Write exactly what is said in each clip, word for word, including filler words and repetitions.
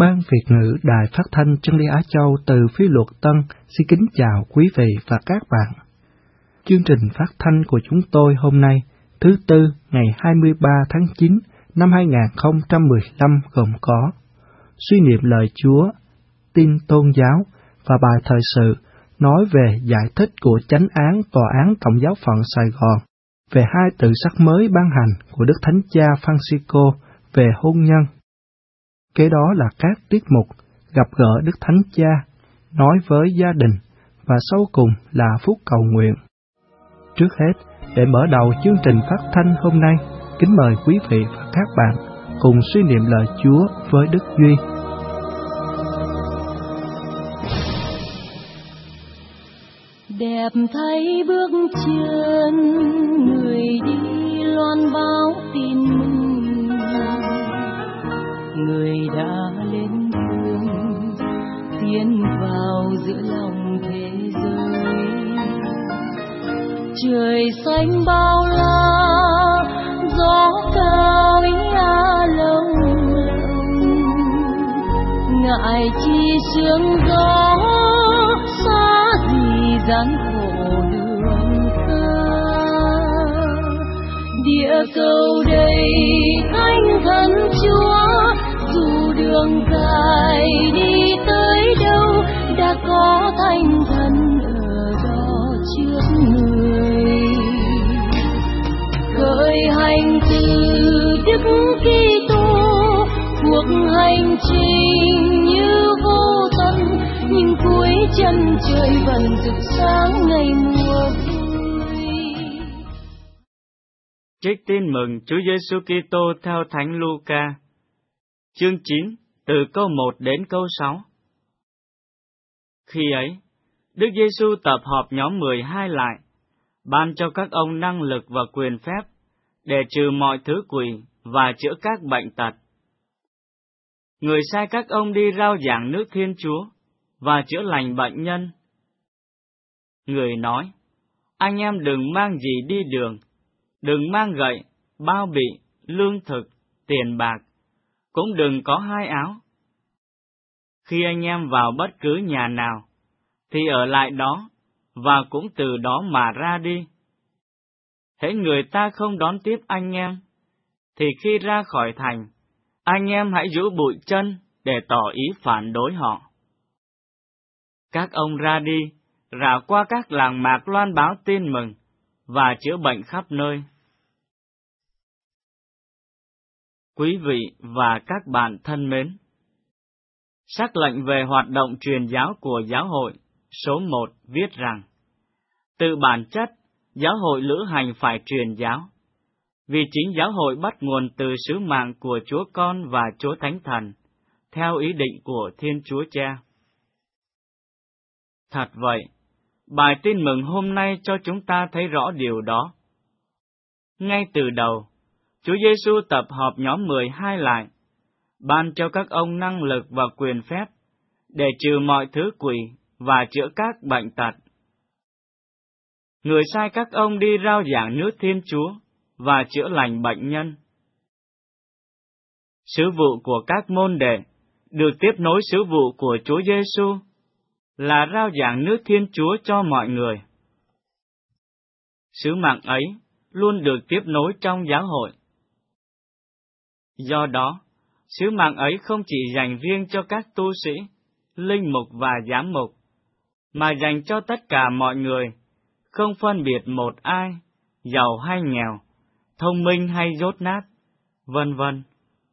Ban Việt ngữ Đài Phát thanh Chân lý Á Châu từ Phía Luật Tân xin kính chào quý vị và các bạn. Chương trình phát thanh của chúng tôi hôm nay, thứ Tư, ngày hai mươi ba tháng chín năm hai nghìn không trăm mười lăm gồm có suy niệm lời Chúa, tin tôn giáo và bài thời sự nói về giải thích của chánh án Tòa án Tổng giáo phận Sài Gòn về hai tự sắc mới ban hành của Đức Thánh Cha Francisco về hôn nhân. Kế đó là các tiết mục gặp gỡ Đức Thánh Cha, nói với gia đình và sau cùng là phút cầu nguyện. Trước hết, để mở đầu chương trình phát thanh hôm nay, kính mời quý vị và các bạn cùng suy niệm lời Chúa với Đức Duy. Đẹp thấy bước chân người đi loan báo tin mừng, người đã lên đường tiến vào giữa lòng thế giới. Trời xanh bao la, gió cao ý a lông lộng, ngại chi sương gió xa gì gian khổ đường xa. Địa cầu đầy thánh thần Chúa, dù đường dài đi tới đâu đã có thánh thần ở đó trước người. Khởi hành từ Đức Kitô, cuộc hành trình như vô tận, nhưng cuối chân trời vẫn rực sáng ngày mùa vui. Trích tin mừng Chúa Giêsu Kitô theo Thánh Luca, chương chín, từ câu một đến câu sáu. Khi ấy, Đức Giêsu tập họp nhóm mười hai lại, ban cho các ông năng lực và quyền phép để trừ mọi thứ quỷ và chữa các bệnh tật. Người sai các ông đi rao giảng nước Thiên Chúa và chữa lành bệnh nhân. Người nói, anh em đừng mang gì đi đường, đừng mang gậy, bao bị, lương thực, tiền bạc, cũng đừng có hai áo. Khi anh em vào bất cứ nhà nào, thì ở lại đó, và cũng từ đó mà ra đi. Hễ người ta không đón tiếp anh em, thì khi ra khỏi thành, anh em hãy rũ bụi chân để tỏ ý phản đối họ. Các ông ra đi, rảo qua các làng mạc loan báo tin mừng, và chữa bệnh khắp nơi. Quý vị và các bạn thân mến, sắc lệnh về hoạt động truyền giáo của giáo hội số một viết rằng, từ bản chất, giáo hội lữ hành phải truyền giáo, vì chính giáo hội bắt nguồn từ sứ mạng của Chúa Con và Chúa Thánh Thần, theo ý định của Thiên Chúa Cha. Thật vậy, bài tin mừng hôm nay cho chúng ta thấy rõ điều đó. Ngay từ đầu, Chúa Giêsu tập họp nhóm mười hai lại, ban cho các ông năng lực và quyền phép để trừ mọi thứ quỷ và chữa các bệnh tật. Người sai các ông đi rao giảng nước Thiên Chúa và chữa lành bệnh nhân. Sứ vụ của các môn đệ được tiếp nối sứ vụ của Chúa Giêsu là rao giảng nước Thiên Chúa cho mọi người. Sứ mạng ấy luôn được tiếp nối trong giáo hội. Do đó, sứ mạng ấy không chỉ dành riêng cho các tu sĩ, linh mục và giám mục, mà dành cho tất cả mọi người, không phân biệt một ai, giàu hay nghèo, thông minh hay dốt nát, vân vân.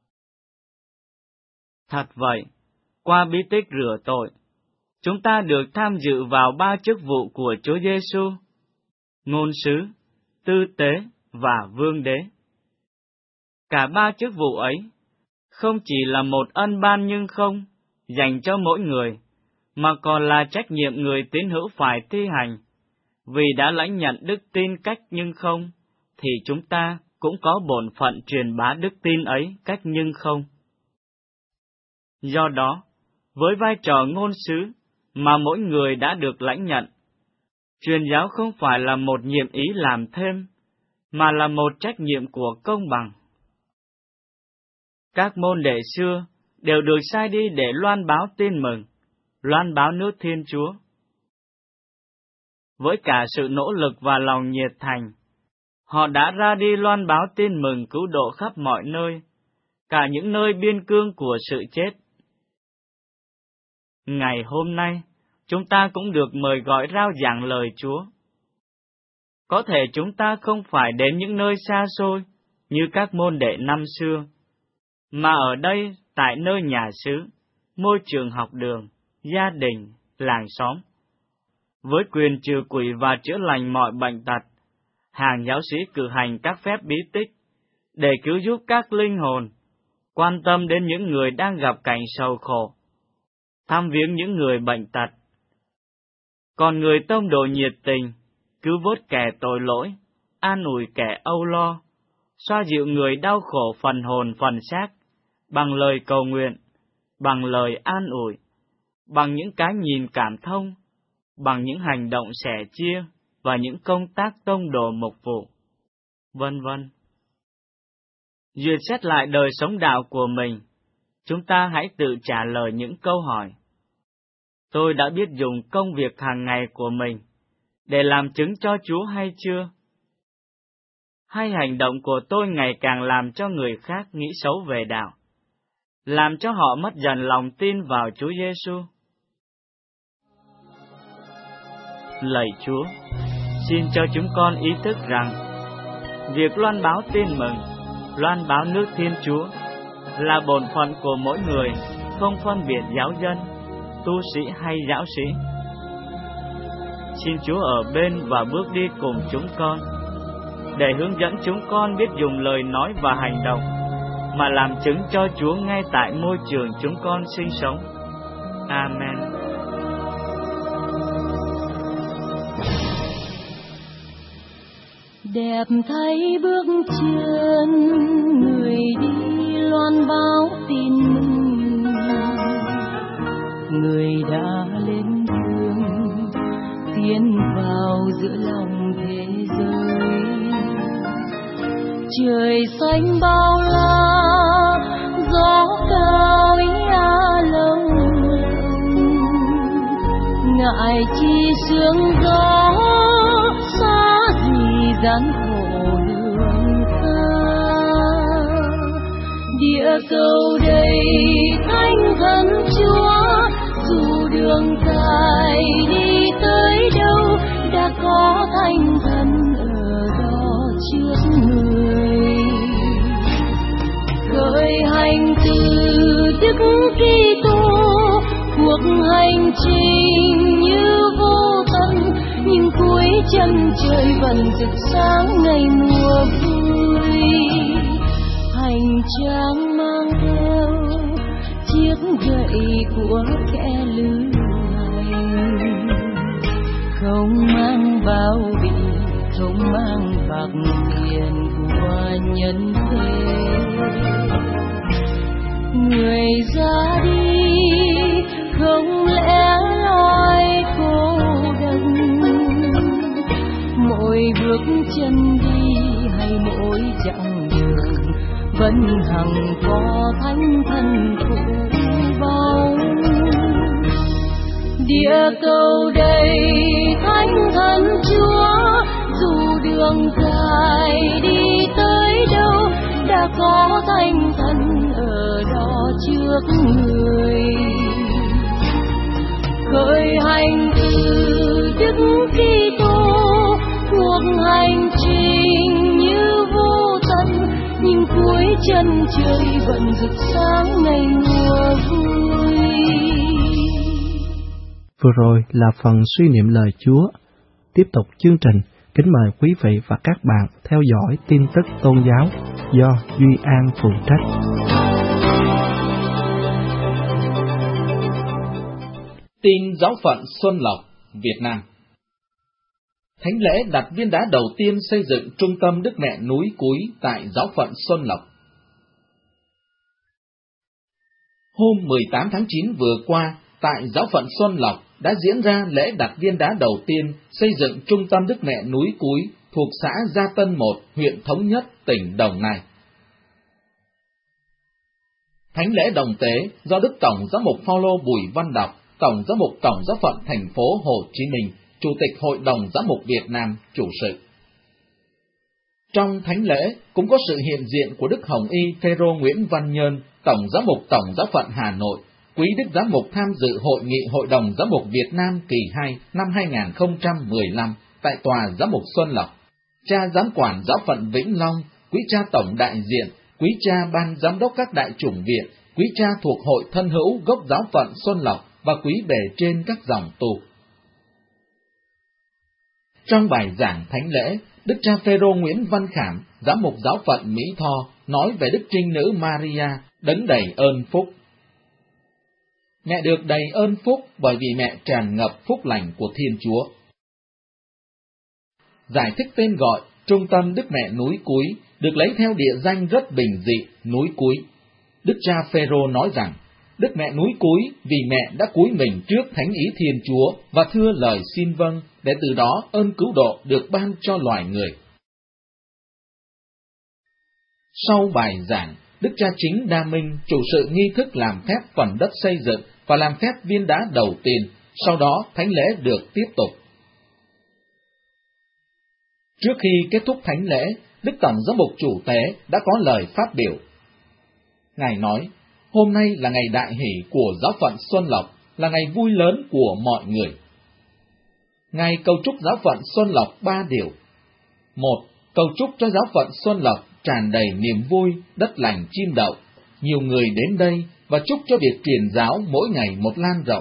Thật vậy, qua bí tích rửa tội, chúng ta được tham dự vào ba chức vụ của Chúa Giêsu: ngôn sứ, tư tế và vương đế. Cả ba chức vụ ấy không chỉ là một ân ban nhưng không dành cho mỗi người, mà còn là trách nhiệm người tín hữu phải thi hành. Vì đã lãnh nhận đức tin cách nhưng không, thì chúng ta cũng có bổn phận truyền bá đức tin ấy cách nhưng không. Do đó, với vai trò ngôn sứ mà mỗi người đã được lãnh nhận, truyền giáo không phải là một nhiệm ý làm thêm, mà là một trách nhiệm của công bằng. Các môn đệ xưa đều được sai đi để loan báo tin mừng, loan báo nước Thiên Chúa. Với cả sự nỗ lực và lòng nhiệt thành, họ đã ra đi loan báo tin mừng cứu độ khắp mọi nơi, cả những nơi biên cương của sự chết. Ngày hôm nay, chúng ta cũng được mời gọi rao giảng lời Chúa. Có thể chúng ta không phải đến những nơi xa xôi như các môn đệ năm xưa, mà ở đây, tại nơi nhà xứ, môi trường học đường, gia đình, làng xóm. Với quyền trừ quỷ và chữa lành mọi bệnh tật, hàng giáo sĩ cử hành các phép bí tích để cứu giúp các linh hồn, quan tâm đến những người đang gặp cảnh sầu khổ, thăm viếng những người bệnh tật. Còn người tông đồ nhiệt tình, cứu vớt kẻ tội lỗi, an ủi kẻ âu lo, xoa dịu người đau khổ phần hồn phần xác, bằng lời cầu nguyện, bằng lời an ủi, bằng những cái nhìn cảm thông, bằng những hành động sẻ chia và những công tác tông đồ mục vụ, vân vân. Duyệt xét lại đời sống đạo của mình, chúng ta hãy tự trả lời những câu hỏi. Tôi đã biết dùng công việc hàng ngày của mình để làm chứng cho Chúa hay chưa? Hay hành động của tôi ngày càng làm cho người khác nghĩ xấu về đạo, làm cho họ mất dần lòng tin vào Chúa Giêsu? Lạy Chúa, xin cho chúng con ý thức rằng, việc loan báo tin mừng, loan báo nước Thiên Chúa là bổn phận của mỗi người, không phân biệt giáo dân, tu sĩ hay giáo sĩ. Xin Chúa ở bên và bước đi cùng chúng con, để hướng dẫn chúng con biết dùng lời nói và hành động, mà làm chứng cho Chúa ngay tại môi trường chúng con sinh sống. Amen. Đẹp thấy bước chân người đi loan báo tin mừng, người đã lên đường tiến vào giữa lòng thế giới. Trời xanh bao la, gió cao ý a lông, ngại chi sương gió xa gì gian khổ đường xa. Địa cầu đầy thánh thần Chúa, dù đường dài đi tới đâu, đã có thánh thần ở đó trước người. Khởi hành từ Đức Kitô, cuộc hành trình như vô tận, nhưng cuối chân trời vẫn rực sáng ngày mùa vui. Hành trang mang theo chiếc gậy của kẻ lữ hành, không mang bao bì, không mang bạc tiền của nhân thế. Người ra đi không lẽ loi cô đơn, mỗi bước chân đi hay mỗi chặng đường vẫn hằng có thánh thần cùng bóng. Địa cầu đầy thánh thần Chúa, dù đường dài đi tới đâu, đã có thánh thần ở đó trước người. Khởi hành từ Đức Kitô, cuộc hành trình như vô tận, nhưng cuối chân trời vẫn rực sáng ngày mùa vui. Vừa rồi là phần suy niệm lời Chúa. Tiếp tục chương trình, kính mời quý vị và các bạn theo dõi tin tức tôn giáo do Duy An phụ trách. Tin giáo phận Xuân Lộc, Việt Nam. Thánh lễ đặt viên đá đầu tiên xây dựng trung tâm Đức Mẹ núi Cúi tại giáo phận Xuân Lộc. Hôm mười tám tháng chín vừa qua, tại giáo phận Xuân Lộc đã diễn ra lễ đặt viên đá đầu tiên xây dựng trung tâm Đức Mẹ núi Cúi thuộc xã Gia Tân một, huyện Thống Nhất, tỉnh Đồng Nai. Thánh lễ đồng tế do Đức Tổng Giám mục Phao-lô Bùi Văn Đọc, Tổng Giám mục Tổng Giáo phận thành phố Hồ Chí Minh, Chủ tịch Hội đồng Giám mục Việt Nam chủ sự. Trong thánh lễ cũng có sự hiện diện của Đức Hồng Y Phêrô Nguyễn Văn Nhơn, Tổng Giám mục Tổng Giáo phận Hà Nội, Quý Đức Giám mục tham dự hội nghị Hội đồng Giám mục Việt Nam kỳ hai năm hai nghìn không trăm mười lăm tại Tòa Giám mục Xuân Lộc, cha Giám quản Giáo phận Vĩnh Long, quý cha Tổng đại diện, quý cha Ban Giám đốc các đại chủng viện, quý cha thuộc Hội Thân hữu gốc Giáo phận Xuân Lộc và quý bề trên các dòng tu. Trong bài giảng thánh lễ, Đức cha Phêrô Nguyễn Văn Khảm, Giám mục Giáo phận Mỹ Tho, nói về Đức Trinh Nữ Maria, đấng đầy ơn phúc. Mẹ được đầy ơn phúc bởi vì mẹ tràn ngập phúc lành của Thiên Chúa. Giải thích tên gọi Trung tâm Đức Mẹ Núi Cúi được lấy theo địa danh rất bình dị, núi Cúi. Đức cha Phêrô nói rằng, Đức Mẹ Núi Cúi vì mẹ đã cúi mình trước thánh ý Thiên Chúa và thưa lời xin vâng, để từ đó ơn cứu độ được ban cho loài người. Sau bài giảng, Đức cha Chính Đa Minh chủ sự nghi thức làm phép phần đất xây dựng và làm phép viên đá đầu tiên, sau đó thánh lễ được tiếp tục. Trước khi kết thúc thánh lễ, Đức Tổng Giám mục chủ tế đã có lời phát biểu. Ngài nói, hôm nay là ngày đại hỷ của Giáo phận Xuân Lộc, là ngày vui lớn của mọi người. Ngài cầu chúc Giáo phận Xuân Lộc ba điều. Một, cầu chúc cho Giáo phận Xuân Lộc tràn đầy niềm vui, đất lành chim đậu, nhiều người đến đây và chúc cho việc truyền giáo mỗi ngày một lan rộng.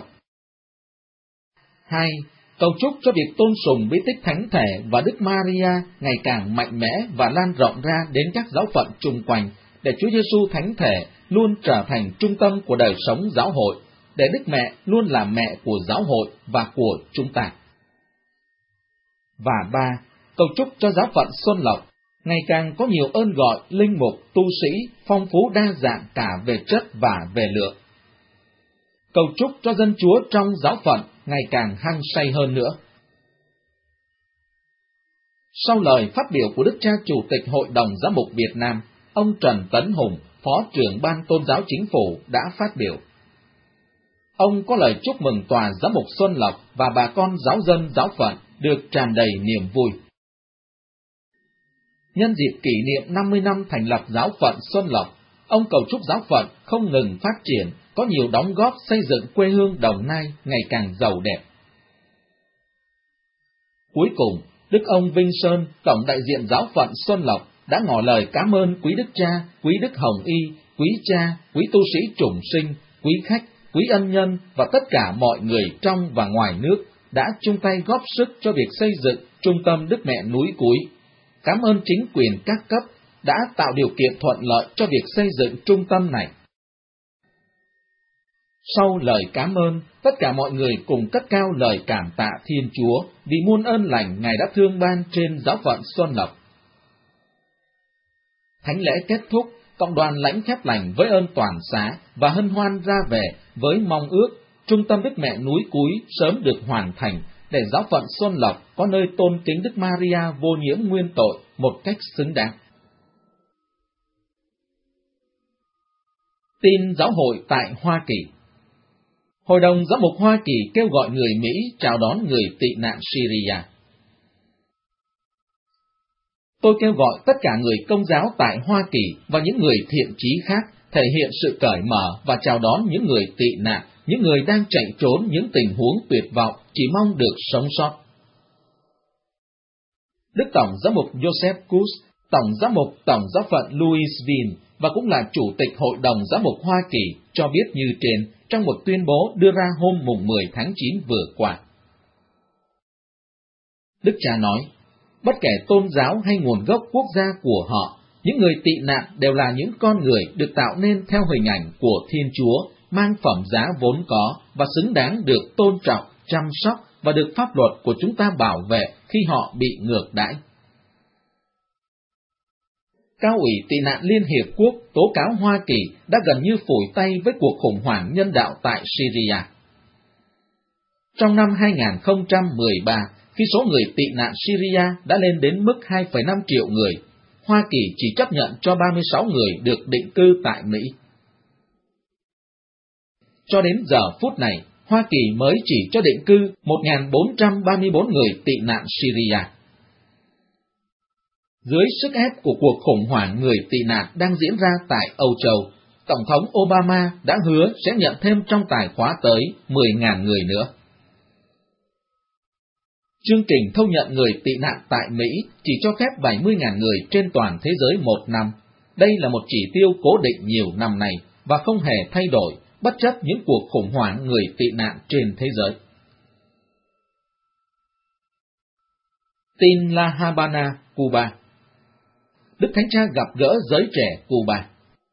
Hai, cầu chúc cho việc tôn sùng bí tích Thánh Thể và Đức Maria ngày càng mạnh mẽ và lan rộng ra đến các giáo phận chung quanh, để Chúa Giêsu Thánh Thể luôn trở thành trung tâm của đời sống giáo hội, để Đức Mẹ luôn là mẹ của giáo hội và của chúng ta. Và ba, cầu chúc cho giáo phận Xuân Lộc ngày càng có nhiều ơn gọi linh mục, tu sĩ, phong phú đa dạng cả về chất và về lượng. Cầu chúc cho dân Chúa trong giáo phận ngày càng hăng say hơn nữa. Sau lời phát biểu của Đức cha Chủ tịch Hội đồng Giám mục Việt Nam, ông Trần Tấn Hùng, Phó trưởng Ban Tôn giáo Chính phủ đã phát biểu. Ông có lời chúc mừng Tòa Giám mục Xuân Lộc và bà con giáo dân giáo phận được tràn đầy niềm vui. Nhân dịp kỷ niệm năm mươi năm thành lập Giáo phận Xuân Lộc, ông cầu chúc giáo phận không ngừng phát triển, có nhiều đóng góp xây dựng quê hương Đồng Nai ngày càng giàu đẹp. Cuối cùng, Đức ông Vinh Sơn, Tổng đại diện Giáo phận Xuân Lộc, đã ngỏ lời cảm ơn quý Đức cha, quý Đức Hồng Y, quý cha, quý tu sĩ chủng sinh, quý khách, quý ân nhân và tất cả mọi người trong và ngoài nước đã chung tay góp sức cho việc xây dựng Trung tâm Đức Mẹ Núi Cúi. Cảm ơn chính quyền các cấp đã tạo điều kiện thuận lợi cho việc xây dựng trung tâm này. Sau lời cảm ơn, tất cả mọi người cùng cất cao lời cảm tạ Thiên Chúa vì muôn ơn lành Ngài đã thương ban trên Giáo phận Xuân Lộc. Thánh lễ kết thúc, cộng đoàn lãnh phép lành với ơn toàn xá và hân hoan ra về với mong ước Trung tâm Đức Mẹ Núi Cúi sớm được hoàn thành, để Giáo phận Xuân Lộc có nơi tôn kính Đức Maria vô nhiễm nguyên tội một cách xứng đáng. Tin giáo hội tại Hoa Kỳ. Hội đồng Giám mục Hoa Kỳ kêu gọi người Mỹ chào đón người tị nạn Syria. Tôi kêu gọi tất cả người Công giáo tại Hoa Kỳ và những người thiện chí khác thể hiện sự cởi mở và chào đón những người tị nạn, những người đang chạy trốn những tình huống tuyệt vọng, chỉ mong được sống sót. Đức Tổng Giám mục Joseph Kuss, Tổng Giám mục Tổng giáo phận Louisville và cũng là Chủ tịch Hội đồng Giám mục Hoa Kỳ cho biết như trên trong một tuyên bố đưa ra hôm mùng mười tháng chín vừa qua. Đức cha nói, bất kể tôn giáo hay nguồn gốc quốc gia của họ, những người tị nạn đều là những con người được tạo nên theo hình ảnh của Thiên Chúa, mang phẩm giá vốn có và xứng đáng được tôn trọng, chăm sóc và được pháp luật của chúng ta bảo vệ khi họ bị ngược đãi. Cao ủy tị nạn Liên Hiệp Quốc tố cáo Hoa Kỳ đã gần như phủi tay với cuộc khủng hoảng nhân đạo tại Syria. Trong năm hai nghìn không trăm mười ba, khi số người tị nạn Syria đã lên đến mức hai phẩy năm triệu người, Hoa Kỳ chỉ chấp nhận cho ba mươi sáu người được định cư tại Mỹ. Cho đến giờ phút này, Hoa Kỳ mới chỉ cho định cư một nghìn bốn trăm ba mươi tư người tị nạn Syria. Dưới sức ép của cuộc khủng hoảng người tị nạn đang diễn ra tại Âu Châu, Tổng thống Obama đã hứa sẽ nhận thêm trong tài khóa tới mười nghìn người nữa. Chương trình thu nhận người tị nạn tại Mỹ chỉ cho phép bảy mươi nghìn người trên toàn thế giới một năm. Đây là một chỉ tiêu cố định nhiều năm nay và không hề thay đổi, bất chấp những cuộc khủng hoảng người tị nạn trên thế giới. Tin La Habana, Cuba. Đức Thánh Cha gặp gỡ giới trẻ Cuba.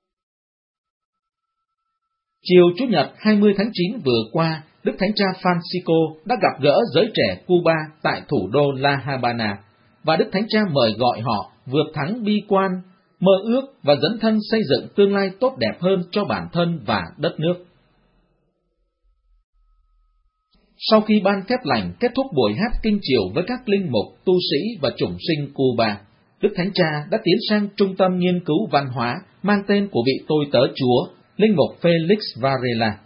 Chiều Chủ nhật hai mươi tháng chín vừa qua, Đức Thánh Cha Francisco đã gặp gỡ giới trẻ Cuba tại thủ đô La Habana, và Đức Thánh Cha mời gọi họ vượt thắng bi quan, mơ ước và dấn thân xây dựng tương lai tốt đẹp hơn cho bản thân và đất nước. Sau khi ban phép lành kết thúc buổi hát kinh chiều với các linh mục, tu sĩ và chủng sinh Cuba, Đức Thánh Cha đã tiến sang trung tâm nghiên cứu văn hóa mang tên của vị tôi tớ Chúa, linh mục Felix Varela.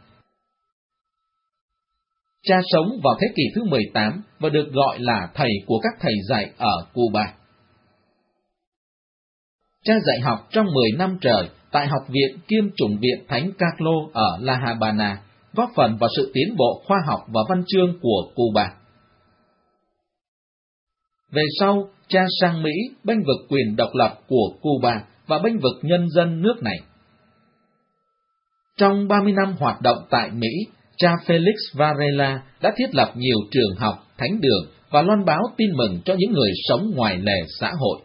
Cha sống vào thế kỷ thứ mười tám và được gọi là thầy của các thầy dạy ở Cuba. Cha dạy học trong mười năm trời tại Học viện kiêm Chủng viện Thánh Carlo ở La Habana, góp phần vào sự tiến bộ khoa học và văn chương của Cuba. Về sau, cha sang Mỹ bênh vực quyền độc lập của Cuba và bênh vực nhân dân nước này. Trong ba mươi năm hoạt động tại Mỹ, cha Felix Varela đã thiết lập nhiều trường học, thánh đường và loan báo tin mừng cho những người sống ngoài lề xã hội.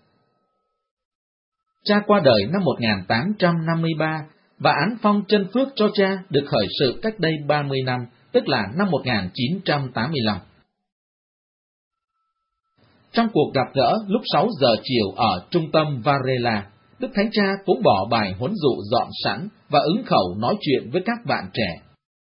Cha qua đời năm một nghìn tám trăm năm mươi ba, và án phong chân phước cho cha được khởi sự cách đây ba mươi năm, tức là năm một nghìn chín trăm tám mươi lăm. Trong cuộc gặp gỡ lúc sáu giờ chiều ở trung tâm Varela, Đức Thánh Cha cũng bỏ bài huấn dụ dọn sẵn và ứng khẩu nói chuyện với các bạn trẻ.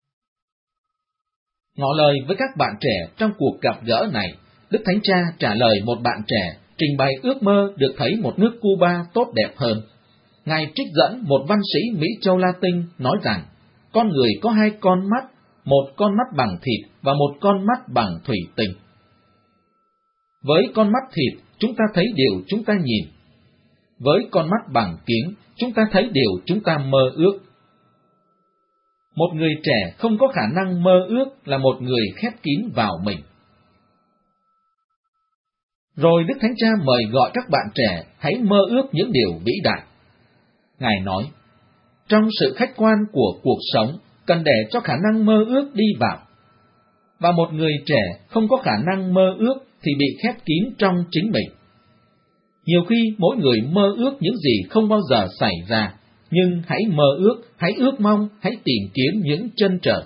Ngỏ lời với các bạn trẻ trong cuộc gặp gỡ này, Đức Thánh Cha trả lời một bạn trẻ trình bày ước mơ được thấy một nước Cuba tốt đẹp hơn. Ngài trích dẫn một văn sĩ Mỹ Châu Latin nói rằng, con người có hai con mắt, một con mắt bằng thịt và một con mắt bằng thủy tinh. Với con mắt thịt, chúng ta thấy điều chúng ta nhìn. Với con mắt bằng kiếng, chúng ta thấy điều chúng ta mơ ước. Một người trẻ không có khả năng mơ ước là một người khép kín vào mình. Rồi Đức Thánh Cha mời gọi các bạn trẻ hãy mơ ước những điều vĩ đại. Ngài nói, trong sự khách quan của cuộc sống, cần để cho khả năng mơ ước đi vào. Và một người trẻ không có khả năng mơ ước thì bị khép kín trong chính mình. Nhiều khi mỗi người mơ ước những gì không bao giờ xảy ra, nhưng hãy mơ ước, hãy ước mong, hãy tìm kiếm những chân trời.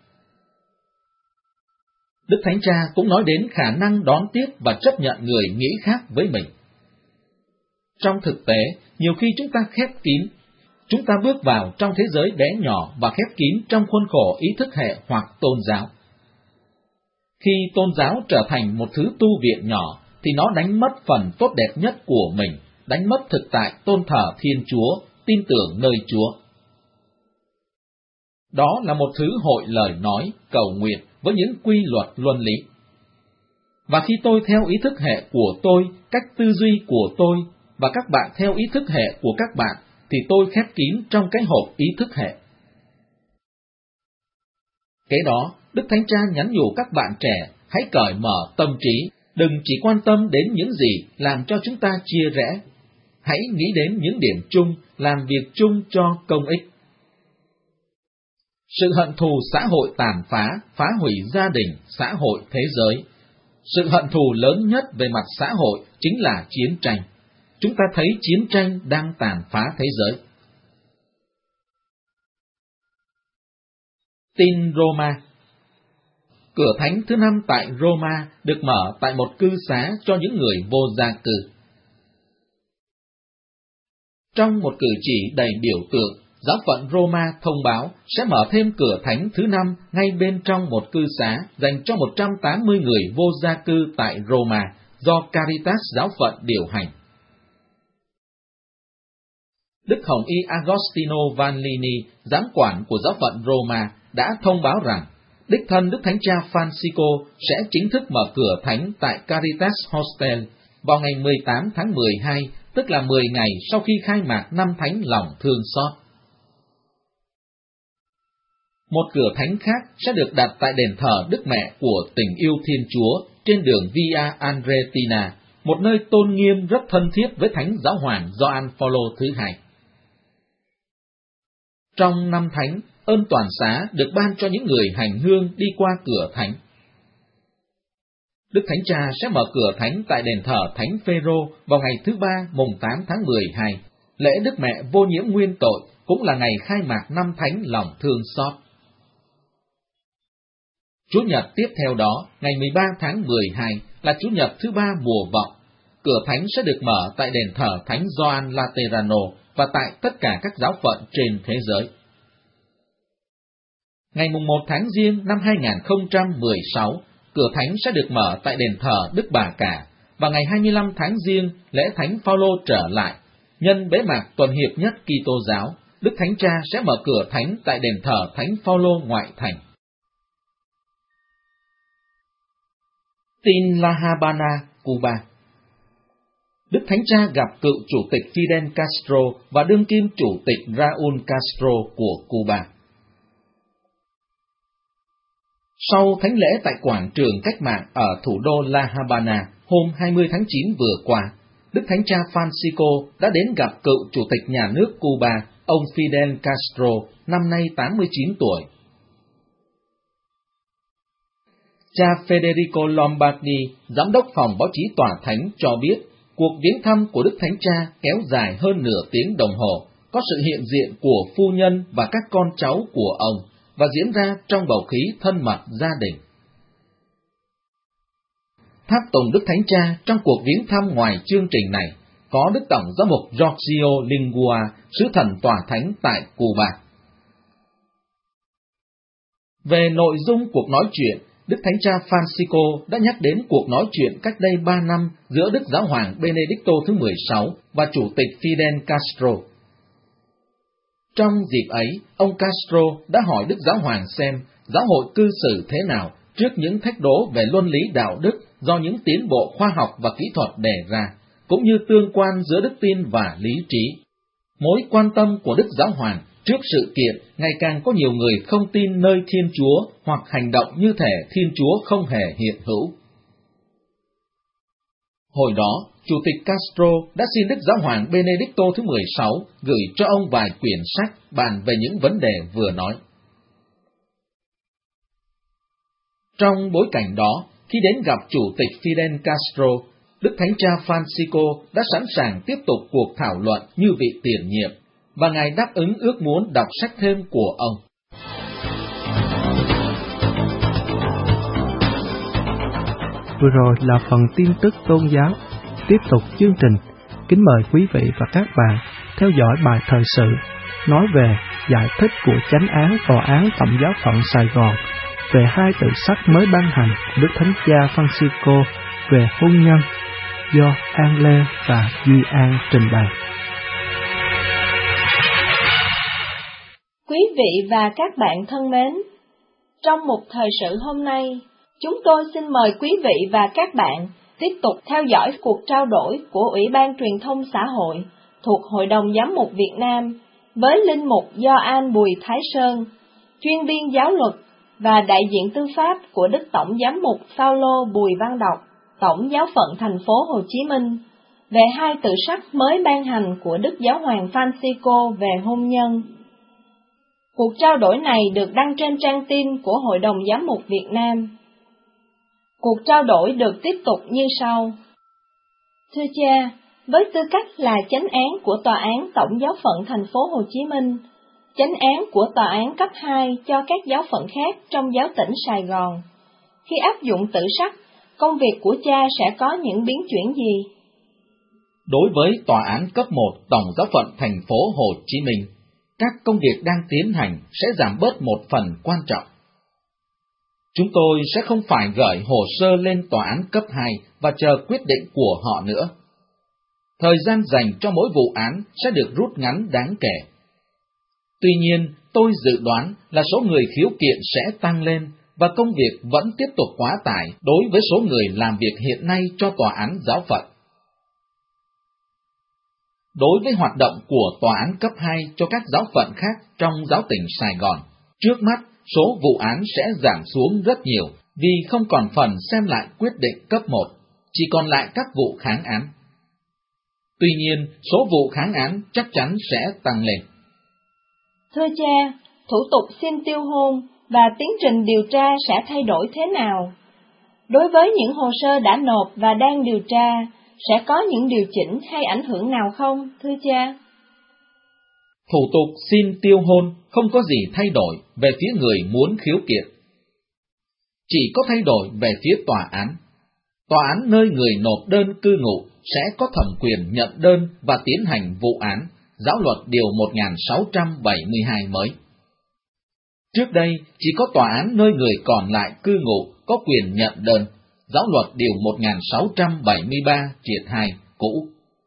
Đức Thánh Cha cũng nói đến khả năng đón tiếp và chấp nhận người nghĩ khác với mình. Trong thực tế, nhiều khi chúng ta khép kín, chúng ta bước vào trong thế giới bé nhỏ và khép kín trong khuôn khổ ý thức hệ hoặc tôn giáo. Khi tôn giáo trở thành một thứ tu viện nhỏ, thì nó đánh mất phần tốt đẹp nhất của mình, đánh mất thực tại tôn thờ Thiên Chúa, tin tưởng nơi Chúa. Đó là một thứ hội lời nói, cầu nguyện với những quy luật luân lý. Và khi tôi theo ý thức hệ của tôi, cách tư duy của tôi, và các bạn theo ý thức hệ của các bạn, thì tôi khép kín trong cái hộp ý thức hệ. Kế đó, Đức Thánh Cha nhắn nhủ các bạn trẻ hãy cởi mở tâm trí, đừng chỉ quan tâm đến những gì làm cho chúng ta chia rẽ. Hãy nghĩ đến những điểm chung, làm việc chung cho công ích. Sự hận thù xã hội tàn phá, phá hủy gia đình, xã hội thế giới. Sự hận thù lớn nhất về mặt xã hội chính là chiến tranh. Chúng ta thấy chiến tranh đang tàn phá thế giới. Tin Roma. Cửa thánh thứ năm tại Roma được mở tại một cư xá cho những người vô gia cư. Trong một cử chỉ đầy biểu tượng, giáo phận Roma thông báo sẽ mở thêm cửa thánh thứ năm ngay bên trong một cư xá dành cho một trăm tám mươi người vô gia cư tại Roma do Caritas giáo phận điều hành. Đức Hồng Y Agostino Vanlini, giám quản của giáo phận Roma, đã thông báo rằng đích thân Đức Thánh Cha Francisco sẽ chính thức mở cửa thánh tại Caritas Hostel vào ngày mười tám tháng mười hai, tức là mười ngày sau khi khai mạc năm thánh lòng thương xót. Một cửa thánh khác sẽ được đặt tại đền thờ Đức Mẹ của tình yêu Thiên Chúa trên đường Via Andretina, một nơi tôn nghiêm rất thân thiết với Thánh Giáo hoàng Gioan Phaolô thứ hai. Trong năm thánh, ơn toàn xá được ban cho những người hành hương đi qua cửa thánh. Đức Thánh Cha sẽ mở cửa thánh tại đền thờ Thánh Phêrô vào ngày thứ ba mùng tám tháng mười hai. Lễ Đức Mẹ vô nhiễm nguyên tội cũng là ngày khai mạc năm thánh lòng thương xót. Chủ nhật tiếp theo đó, ngày mười ba tháng mười hai, là Chủ nhật thứ ba mùa vọng. Cửa thánh sẽ được mở tại đền thờ Thánh Gioan Laterano và tại tất cả các giáo phận trên thế giới. Ngày mùng một tháng Giêng năm hai nghìn không trăm mười sáu, cửa thánh sẽ được mở tại đền thờ Đức Bà Cả, và ngày hai mươi lăm tháng Giêng, lễ Thánh Phaolô trở lại. Nhân bế mạc tuần hiệp nhất Kitô giáo, Đức Thánh Cha sẽ mở cửa thánh tại đền thờ Thánh Phaolô ngoại thành. Tin La Habana, Cuba. Đức Thánh Cha gặp cựu chủ tịch Fidel Castro và đương kim chủ tịch Raúl Castro của Cuba. Sau thánh lễ tại quảng trường cách mạng ở thủ đô La Habana hôm hai mươi tháng chín vừa qua, Đức Thánh Cha Francisco đã đến gặp cựu chủ tịch nhà nước Cuba, ông Fidel Castro, năm nay tám mươi chín tuổi. Cha Federico Lombardi, giám đốc phòng báo chí tòa thánh, cho biết cuộc viếng thăm của Đức Thánh Cha kéo dài hơn nửa tiếng đồng hồ, có sự hiện diện của phu nhân và các con cháu của ông, và diễn ra trong bầu khí thân mật gia đình. Tháp tùng Đức Thánh Cha trong cuộc viếng thăm ngoài chương trình này có Đức Tổng giám mục Giorgio Lingua, sứ thần tòa thánh tại Cuba. Về nội dung cuộc nói chuyện, Đức Thánh Cha Francisco đã nhắc đến cuộc nói chuyện cách đây ba năm giữa Đức Giáo hoàng Benedicto thứ mười sáu và Chủ tịch Fidel Castro. Trong dịp ấy, ông Castro đã hỏi Đức Giáo hoàng xem giáo hội cư xử thế nào trước những thách đố về luân lý đạo đức do những tiến bộ khoa học và kỹ thuật đề ra, cũng như tương quan giữa đức tin và lý trí. Mối quan tâm của Đức Giáo hoàng trước sự kiện ngày càng có nhiều người không tin nơi Thiên Chúa hoặc hành động như thể Thiên Chúa không hề hiện hữu. Hồi đó, Chủ tịch Castro đã xin Đức Giáo hoàng Benedicto thứ mười sáu gửi cho ông vài quyển sách bàn về những vấn đề vừa nói. Trong bối cảnh đó, khi đến gặp Chủ tịch Fidel Castro, Đức Thánh Cha Francisco đã sẵn sàng tiếp tục cuộc thảo luận như vị tiền nhiệm, và Ngài đáp ứng ước muốn đọc sách thêm của ông. Vừa rồi là phần tin tức tôn giáo. Tiếp tục chương trình, kính mời quý vị và các bạn theo dõi bài thời sự nói về giải thích của chánh án tòa án Tổng giáo phận Sài Gòn về hai tự sắc mới ban hành của Đức Thánh Cha Francisco về hôn nhân, do An Lê và Duy An trình bày. Quý vị và các bạn thân mến, trong mục thời sự hôm nay, chúng tôi xin mời quý vị và các bạn tiếp tục theo dõi cuộc trao đổi của Ủy ban Truyền thông Xã hội thuộc Hội đồng Giám mục Việt Nam với Linh mục Gioan Bùi Thái Sơn, chuyên viên giáo luật và đại diện tư pháp của Đức Tổng Giám mục Phaolô Bùi Văn Đọc, Tổng giáo phận thành phố Hồ Chí Minh, về hai tự sắc mới ban hành của Đức Giáo hoàng Francisco về hôn nhân. Cuộc trao đổi này được đăng trên trang tin của Hội đồng Giám mục Việt Nam. Cuộc trao đổi được tiếp tục như sau. Thưa cha, với tư cách là chánh án của Tòa án Tổng giáo phận thành phố Hồ Chí Minh, chánh án của Tòa án cấp hai cho các giáo phận khác trong giáo tỉnh Sài Gòn, khi áp dụng tự sắc, công việc của cha sẽ có những biến chuyển gì? Đối với Tòa án cấp một Tổng giáo phận thành phố Hồ Chí Minh, các công việc đang tiến hành sẽ giảm bớt một phần quan trọng. Chúng tôi sẽ không phải gửi hồ sơ lên tòa án cấp hai và chờ quyết định của họ nữa. thời gian dành cho mỗi vụ án sẽ được rút ngắn đáng kể. Tuy nhiên, tôi dự đoán là số người khiếu kiện sẽ tăng lên và công việc vẫn tiếp tục quá tải đối với số người làm việc hiện nay cho tòa án giáo phận. Đối với hoạt động của tòa án cấp hai cho các giáo phận khác trong giáo tỉnh Sài Gòn, trước mắt số vụ án sẽ giảm xuống rất nhiều vì không còn phần xem lại quyết định cấp một, chỉ còn lại các vụ kháng án. Tuy nhiên, số vụ kháng án chắc chắn sẽ tăng lên. Thưa cha, thủ tục xin tiêu hôn và tiến trình điều tra sẽ thay đổi thế nào? Đối với những hồ sơ đã nộp và đang điều tra, sẽ có những điều chỉnh hay ảnh hưởng nào không, thưa cha? Thủ tục xin tiêu hôn không có gì thay đổi về phía người muốn khiếu kiện. Chỉ có thay đổi về phía tòa án. Tòa án nơi người nộp đơn cư ngụ sẽ có thẩm quyền nhận đơn và tiến hành vụ án, Giáo luật điều một nghìn sáu trăm bảy mươi hai mới. Trước đây, chỉ có tòa án nơi người còn lại cư ngụ có quyền nhận đơn, Giáo luật điều một nghìn sáu trăm bảy mươi ba triệt hai cũ.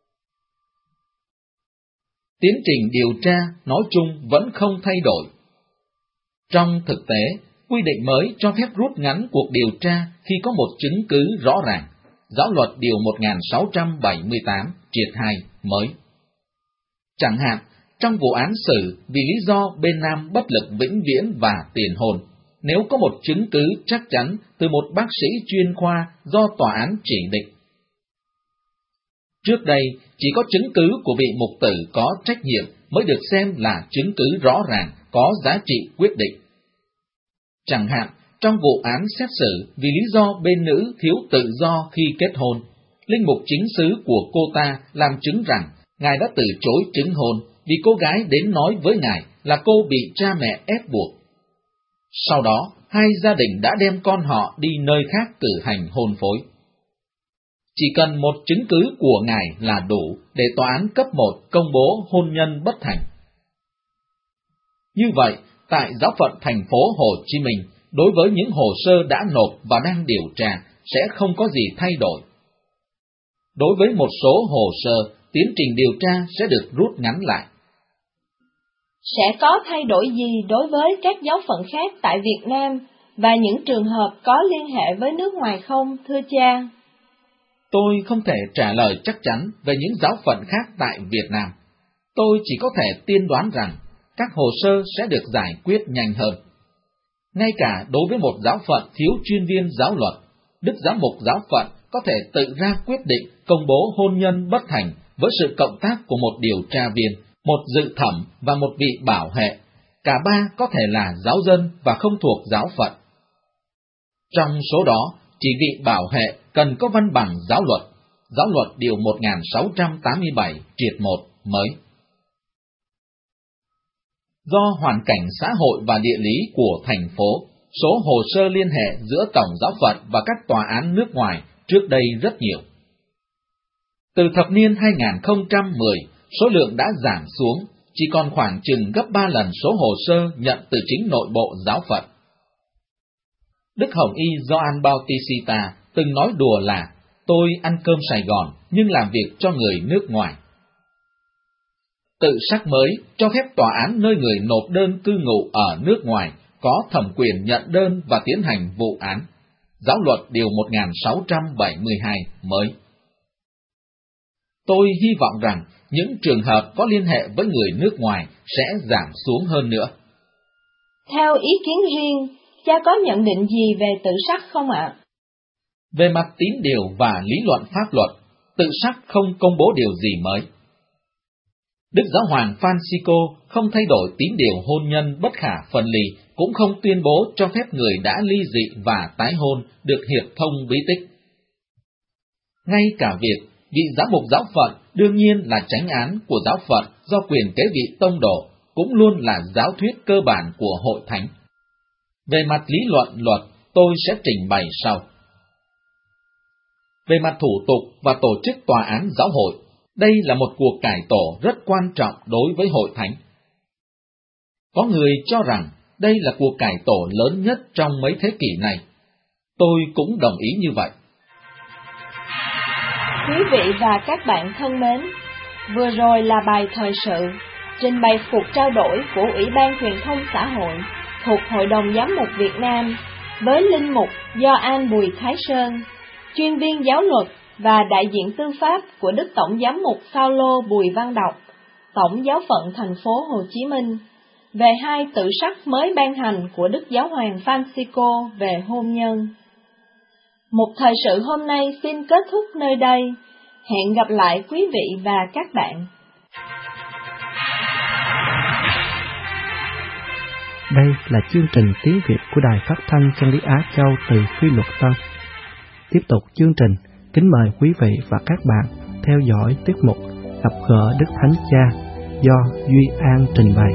Tiến trình điều tra nói chung vẫn không thay đổi. Trong thực tế, quy định mới cho phép rút ngắn cuộc điều tra khi có một chứng cứ rõ ràng, Giáo luật điều một nghìn sáu trăm bảy mươi tám triệt hai mới. Chẳng hạn, trong vụ án xử vì lý do bên nam bất lực vĩnh viễn và tiền hôn, nếu có một chứng cứ chắc chắn từ một bác sĩ chuyên khoa do tòa án chỉ định. Trước đây, chỉ có chứng cứ của vị mục tử có trách nhiệm mới được xem là chứng cứ rõ ràng, có giá trị quyết định. Chẳng hạn, trong vụ án xét xử vì lý do bên nữ thiếu tự do khi kết hôn, linh mục chính xứ của cô ta làm chứng rằng ngài đã từ chối chứng hôn vì cô gái đến nói với ngài là cô bị cha mẹ ép buộc. Sau đó, hai gia đình đã đem con họ đi nơi khác cử hành hôn phối. Chỉ cần một chứng cứ của ngài là đủ để tòa án cấp một công bố hôn nhân bất thành. Như vậy, tại giáo phận thành phố Hồ Chí Minh, đối với những hồ sơ đã nộp và đang điều tra sẽ không có gì thay đổi. Đối với một số hồ sơ, tiến trình điều tra sẽ được rút ngắn lại. Sẽ có thay đổi gì đối với các giáo phận khác tại Việt Nam và những trường hợp có liên hệ với nước ngoài không, thưa cha? Tôi không thể trả lời chắc chắn về những giáo phận khác tại Việt Nam. Tôi chỉ có thể tiên đoán rằng các hồ sơ sẽ được giải quyết nhanh hơn. Ngay cả đối với một giáo phận thiếu chuyên viên giáo luật, Đức Giám mục giáo phận có thể tự ra quyết định công bố hôn nhân bất thành với sự cộng tác của một điều tra viên, một dự thẩm và một vị bảo hệ. Cả ba có thể là giáo dân và không thuộc giáo phận. Trong số đó, chỉ vị bảo hệ cần có văn bằng giáo luật, Giáo luật điều một nghìn sáu trăm tám mươi bảy triệt một mới. Do hoàn cảnh xã hội và địa lý của thành phố, số hồ sơ liên hệ giữa Tổng giáo phận và các tòa án nước ngoài trước đây rất nhiều. Từ thập niên hai nghìn không trăm mười, số lượng đã giảm xuống, chỉ còn khoảng chừng gấp ba lần số hồ sơ nhận từ chính nội bộ giáo phận. Đức Hồng Y Gioan Bautista từng nói đùa là, tôi ăn cơm Sài Gòn nhưng làm việc cho người nước ngoài. Tự sắc mới cho phép tòa án nơi người nộp đơn cư ngụ ở nước ngoài có thẩm quyền nhận đơn và tiến hành vụ án, Giáo luật điều một nghìn sáu trăm bảy mươi hai mới. Tôi hy vọng rằng những trường hợp có liên hệ với người nước ngoài sẽ giảm xuống hơn nữa. Theo ý kiến riêng, cha có nhận định gì về tự sắc không ạ? Về mặt tín điều và lý luận pháp luật, tự sắc không công bố điều gì mới. Đức Giáo hoàng Francisco không thay đổi tín điều hôn nhân bất khả phân ly, cũng không tuyên bố cho phép người đã ly dị và tái hôn được hiệp thông bí tích. Ngay cả việc vị giám mục giáo phận đương nhiên là chánh án của giáo phận do quyền kế vị tông đồ cũng luôn là giáo thuyết cơ bản của hội thánh. Về mặt lý luận luật, tôi sẽ trình bày sau. Về mặt thủ tục và tổ chức tòa án giáo hội, đây là một cuộc cải tổ rất quan trọng đối với hội thánh. Có người cho rằng đây là cuộc cải tổ lớn nhất trong mấy thế kỷ này. Tôi cũng đồng ý như vậy. Quý vị và các bạn thân mến, vừa rồi là bài thời sự trình bày cuộc trao đổi của Ủy ban Truyền thông Xã hội thuộc Hội đồng Giám mục Việt Nam với linh mục Gioan Bùi Thái Sơn, chuyên viên giáo luật và đại diện tư pháp của Đức Tổng Giám mục Phao-lô Bùi Văn Đọc, Tổng giáo phận thành phố Hồ Chí Minh, về hai tự sắc mới ban hành của Đức Giáo hoàng Francisco về hôn nhân. Một thời sự hôm nay xin kết thúc nơi đây. Hẹn gặp lại quý vị và các bạn. Đây là chương trình tiếng Việt của Đài Phát thanh Chân lý Á Châu từ Phi Luật Tân. Tiếp tục chương trình, kính mời quý vị và các bạn theo dõi tiết mục Gặp gỡ Đức Thánh Cha do Duy An trình bày.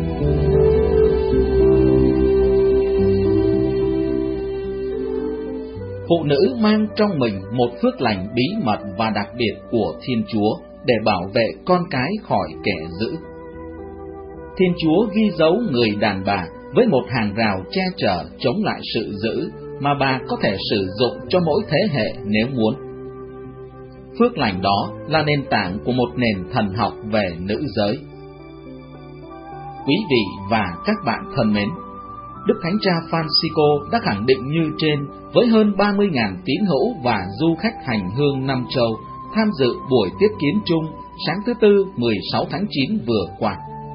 Phụ nữ mang trong mình một phước lành bí mật và đặc biệt của Thiên Chúa để bảo vệ con cái khỏi kẻ dữ. Thiên Chúa ghi dấu người đàn bà với một hàng rào che chở chống lại sự dữ mà bà có thể sử dụng cho mỗi thế hệ nếu muốn. Phước lành đó là nền tảng của một nền thần học về nữ giới. Quý vị và các bạn thân mến, Đức Thánh Cha Francisco đã khẳng định như trên với hơn ba mươi nghìn tín hữu và du khách hành hương năm châu tham dự buổi tiếp kiến chung sáng thứ Tư mười sáu tháng chín vừa qua.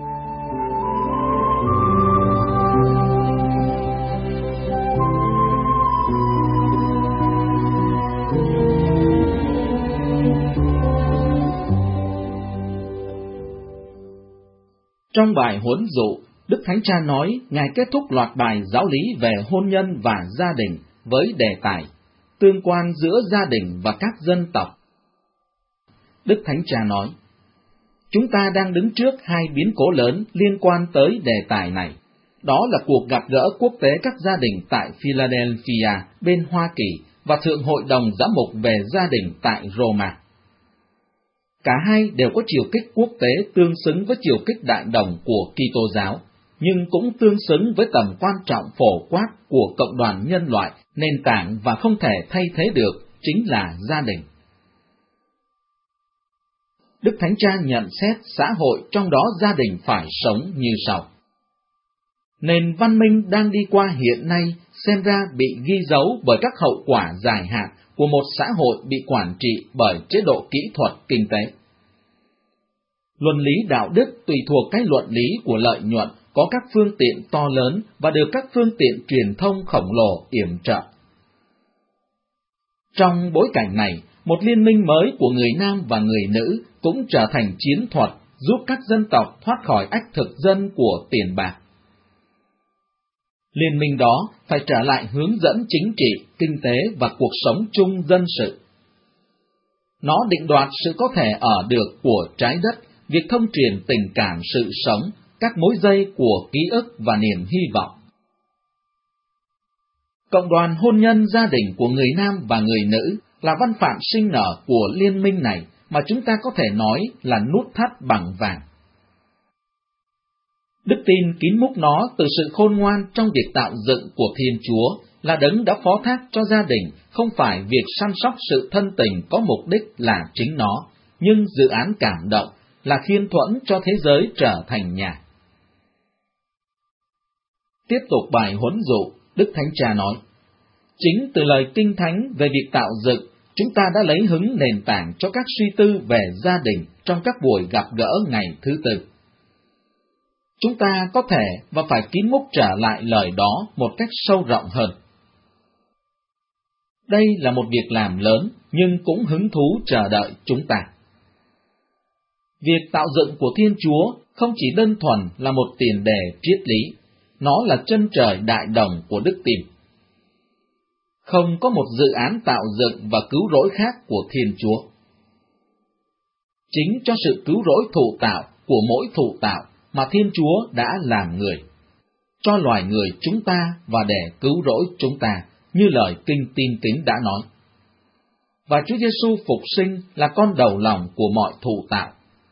Trong bài huấn dụ, Đức Thánh Cha nói Ngài kết thúc loạt bài giáo lý về hôn nhân và gia đình với đề tài tương quan giữa gia đình và các dân tộc. Đức Thánh Cha nói, chúng ta đang đứng trước hai biến cố lớn liên quan tới đề tài này. Đó là cuộc gặp gỡ quốc tế các gia đình tại Philadelphia bên Hoa Kỳ và Thượng Hội đồng Giám mục về gia đình tại Roma. Cả hai đều có chiều kích quốc tế tương xứng với chiều kích đại đồng của Kitô giáo, nhưng cũng tương xứng với tầm quan trọng phổ quát của cộng đoàn nhân loại, nền tảng và không thể thay thế được chính là gia đình. Đức Thánh Cha nhận xét xã hội trong đó gia đình phải sống như sau. Nền văn minh đang đi qua hiện nay xem ra bị ghi dấu bởi các hậu quả dài hạn của một xã hội bị quản trị bởi chế độ kỹ thuật kinh tế. Luân lý đạo đức tùy thuộc cái luận lý của lợi nhuận có các phương tiện to lớn và được các phương tiện truyền thông khổng lồ yểm trợ. Trong bối cảnh này, một liên minh mới của người nam và người nữ cũng trở thành chiến thuật giúp các dân tộc thoát khỏi ách thực dân của tiền bạc. Liên minh đó phải trở lại hướng dẫn chính trị, kinh tế và cuộc sống chung dân sự. Nó định đoạt sự có thể ở được của trái đất, việc thông truyền tình cảm sự sống, các mối dây của ký ức và niềm hy vọng. Cộng đoàn hôn nhân gia đình của người nam và người nữ là văn phạm sinh nở của liên minh này mà chúng ta có thể nói là nút thắt bằng vàng. Đức tin kín múc nó từ sự khôn ngoan trong việc tạo dựng của Thiên Chúa là đấng đã phó thác cho gia đình không phải việc săn sóc sự thân tình có mục đích là chính nó, nhưng dự án cảm động là khiên thuẫn cho thế giới trở thành nhà. Tiếp tục bài huấn dụ, Đức Thánh Cha nói, chính từ lời Kinh Thánh về việc tạo dựng, chúng ta đã lấy hứng nền tảng cho các suy tư về gia đình trong các buổi gặp gỡ ngày thứ Tư. Chúng ta có thể và phải kín múc trở lại lời đó một cách sâu rộng hơn. Đây là một việc làm lớn, nhưng cũng hứng thú chờ đợi chúng ta. Việc tạo dựng của Thiên Chúa không chỉ đơn thuần là một tiền đề triết lý, nó là chân trời đại đồng của đức tin. Không có một dự án tạo dựng và cứu rỗi khác của Thiên Chúa. Chính cho sự cứu rỗi thụ tạo của mỗi thụ tạo mà Thiên Chúa đã làm người, cho loài người chúng ta và để cứu rỗi chúng ta, như lời Kinh Tin Tín đã nói. Và Chúa Giêsu phục sinh là con đầu lòng của mọi thụ tạo.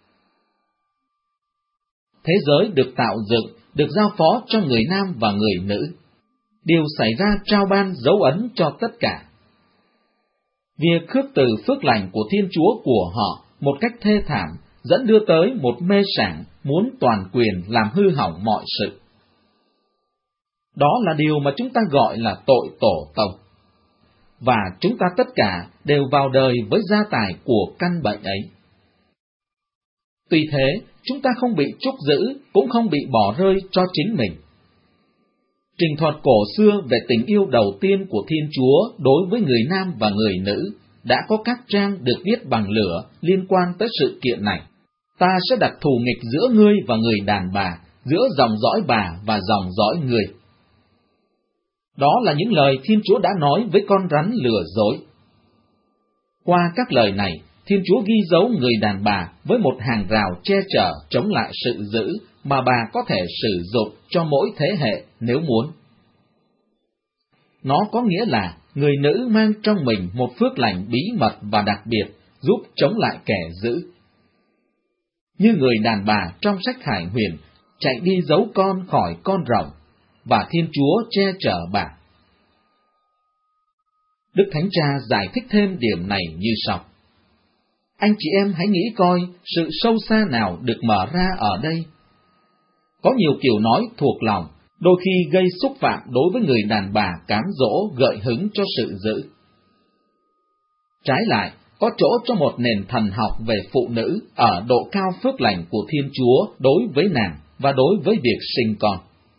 Thế giới được tạo dựng, được giao phó cho người nam và người nữ. Điều xảy ra trao ban dấu ấn cho tất cả. Việc khước từ phước lành của Thiên Chúa của họ một cách thê thảm dẫn đưa tới một mê sảng muốn toàn quyền làm hư hỏng mọi sự. Đó là điều mà chúng ta gọi là tội tổ tông. Và chúng ta tất cả đều vào đời với gia tài của căn bệnh ấy. Tuy thế, chúng ta không bị trúc giữ, cũng không bị bỏ rơi cho chính mình. Trình thuật cổ xưa về tình yêu đầu tiên của Thiên Chúa đối với người nam và người nữ đã có các trang được viết bằng lửa liên quan tới sự kiện này. Ta sẽ đặt thù nghịch giữa ngươi và người đàn bà, giữa dòng dõi bà và dòng dõi ngươi. Đó là những lời Thiên Chúa đã nói với con rắn lừa dối. Qua các lời này, Thiên Chúa ghi dấu người đàn bà với một hàng rào che chở chống lại sự dữ mà bà có thể sử dụng cho mỗi thế hệ nếu muốn. Nó có nghĩa là người nữ mang trong mình một phước lành bí mật và đặc biệt giúp chống lại kẻ dữ. Như người đàn bà trong sách Khải Huyền chạy đi giấu con khỏi con rồng, và Thiên Chúa che chở bà. Đức Thánh Cha giải thích thêm điểm này như sau. Anh chị em hãy nghĩ coi sự sâu xa nào được mở ra ở đây. Có nhiều kiểu nói thuộc lòng, đôi khi gây xúc phạm đối với người đàn bà cám dỗ gợi hứng cho sự dữ. Trái lại, có chỗ cho một nền thần học về phụ nữ ở độ cao phước lành của Thiên Chúa đối với nàng và đối với việc sinh con.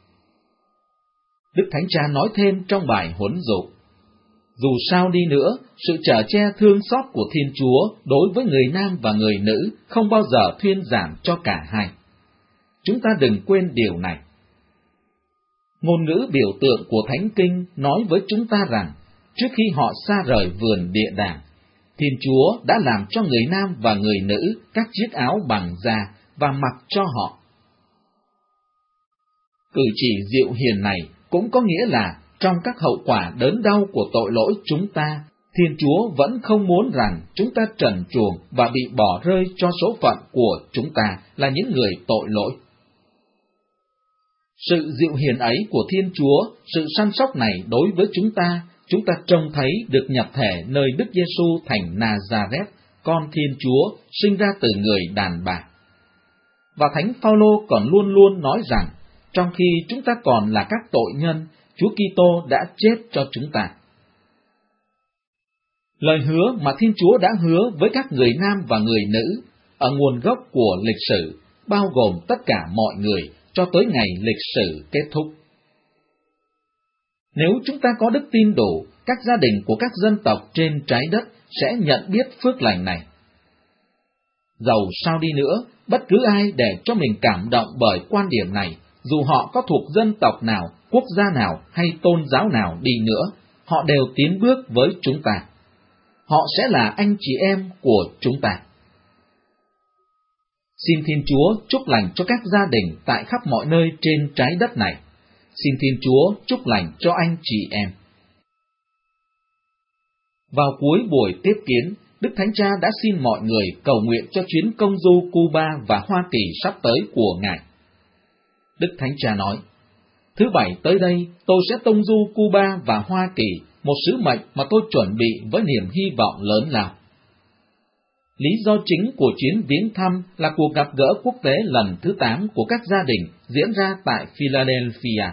Đức Thánh Cha nói thêm trong bài huấn dụ, dù sao đi nữa, sự chở che thương xót của Thiên Chúa đối với người nam và người nữ không bao giờ thuyên giảm cho cả hai. Chúng ta đừng quên điều này. Ngôn ngữ biểu tượng của Thánh Kinh nói với chúng ta rằng, trước khi họ xa rời vườn địa đàng, Thiên Chúa đã làm cho người nam và người nữ các chiếc áo bằng da và mặc cho họ. Cử chỉ dịu hiền này cũng có nghĩa là trong các hậu quả đớn đau của tội lỗi chúng ta, Thiên Chúa vẫn không muốn rằng chúng ta trần truồng và bị bỏ rơi cho số phận của chúng ta là những người tội lỗi. Sự dịu hiền ấy của Thiên Chúa, sự săn sóc này đối với chúng ta, chúng ta trông thấy được nhập thể nơi Đức Giêsu thành Nazareth, con Thiên Chúa, sinh ra từ người đàn bà. Và Thánh Phaolô còn luôn luôn nói rằng, trong khi chúng ta còn là các tội nhân, Chúa Kitô đã chết cho chúng ta. Lời hứa mà Thiên Chúa đã hứa với các người nam và người nữ ở nguồn gốc của lịch sử, bao gồm tất cả mọi người cho tới ngày lịch sử kết thúc. Nếu chúng ta có đức tin đủ, các gia đình của các dân tộc trên trái đất sẽ nhận biết phước lành này. Dầu sao đi nữa, bất cứ ai để cho mình cảm động bởi quan điểm này, dù họ có thuộc dân tộc nào, quốc gia nào hay tôn giáo nào đi nữa, họ đều tiến bước với chúng ta. Họ sẽ là anh chị em của chúng ta. Xin Thiên Chúa chúc lành cho các gia đình tại khắp mọi nơi trên trái đất này. Xin Thiên Chúa chúc lành cho anh chị em. Vào cuối buổi tiếp kiến, Đức Thánh Cha đã xin mọi người cầu nguyện cho chuyến công du Cuba và Hoa Kỳ sắp tới của Ngài. Đức Thánh Cha nói, thứ Bảy tới đây tôi sẽ tông du Cuba và Hoa Kỳ, một sứ mệnh mà tôi chuẩn bị với niềm hy vọng lớn lao. Lý do chính của chuyến viếng thăm là cuộc gặp gỡ quốc tế lần thứ tám của các gia đình diễn ra tại Philadelphia.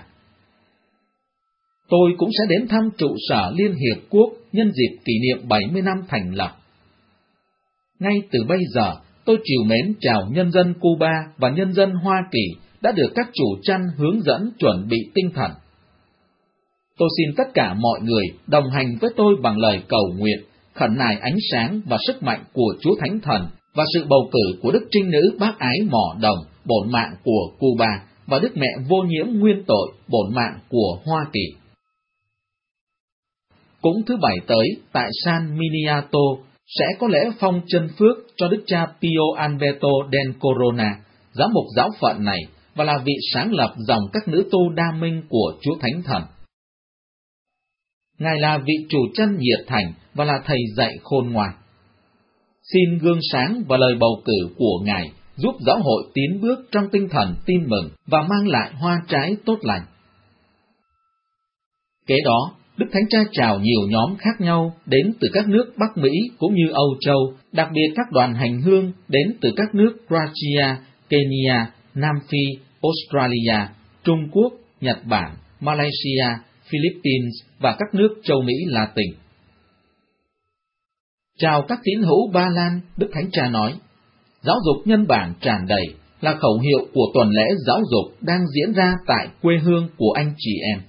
Tôi cũng sẽ đến thăm trụ sở Liên Hiệp Quốc nhân dịp kỷ niệm bảy mươi năm thành lập. Ngay từ bây giờ, tôi trìu mến chào nhân dân Cuba và nhân dân Hoa Kỳ đã được các chủ chăn hướng dẫn chuẩn bị tinh thần. Tôi xin tất cả mọi người đồng hành với tôi bằng lời cầu nguyện, khẩn nài ánh sáng và sức mạnh của Chúa Thánh Thần và sự bầu cử của Đức Trinh Nữ Bác Ái Mỏ Đồng, bổn mạng của Cuba, và Đức Mẹ Vô Nhiễm Nguyên Tội, bổn mạng của Hoa Kỳ. Cũng thứ Bảy tới, tại San Miniato, sẽ có lễ phong chân phước cho Đức cha Pio Alberto del Corona, giám mục giáo phận này, và là vị sáng lập dòng các nữ tu đa minh của Chúa Thánh Thần. Ngài là vị chủ chăn nhiệt thành và là thầy dạy khôn ngoan. Xin gương sáng và lời bầu cử của Ngài giúp giáo hội tiến bước trong tinh thần tin mừng và mang lại hoa trái tốt lành. Kế đó, Đức Thánh Cha chào nhiều nhóm khác nhau đến từ các nước Bắc Mỹ cũng như Âu Châu, đặc biệt các đoàn hành hương đến từ các nước Croatia, Kenya, Nam Phi, Australia, Trung Quốc, Nhật Bản, Malaysia, Philippines và các nước châu Mỹ Latin. Chào các tín hữu Ba Lan, Đức Thánh Cha nói, giáo dục nhân bản tràn đầy là khẩu hiệu của tuần lễ giáo dục đang diễn ra tại quê hương của anh chị em.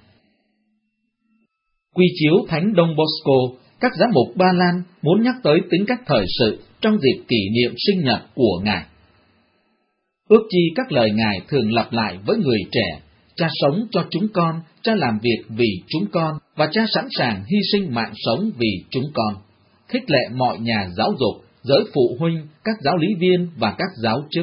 Quy chiếu Thánh Đông Bosco, các giám mục Ba Lan muốn nhắc tới tính cách thời sự trong dịp kỷ niệm sinh nhật của Ngài. Ước chi các lời Ngài thường lặp lại với người trẻ, cha sống cho chúng con, cha làm việc vì chúng con, và cha sẵn sàng hy sinh mạng sống vì chúng con, khích lệ mọi nhà giáo dục, giới phụ huynh, các giáo lý viên và các giáo chức.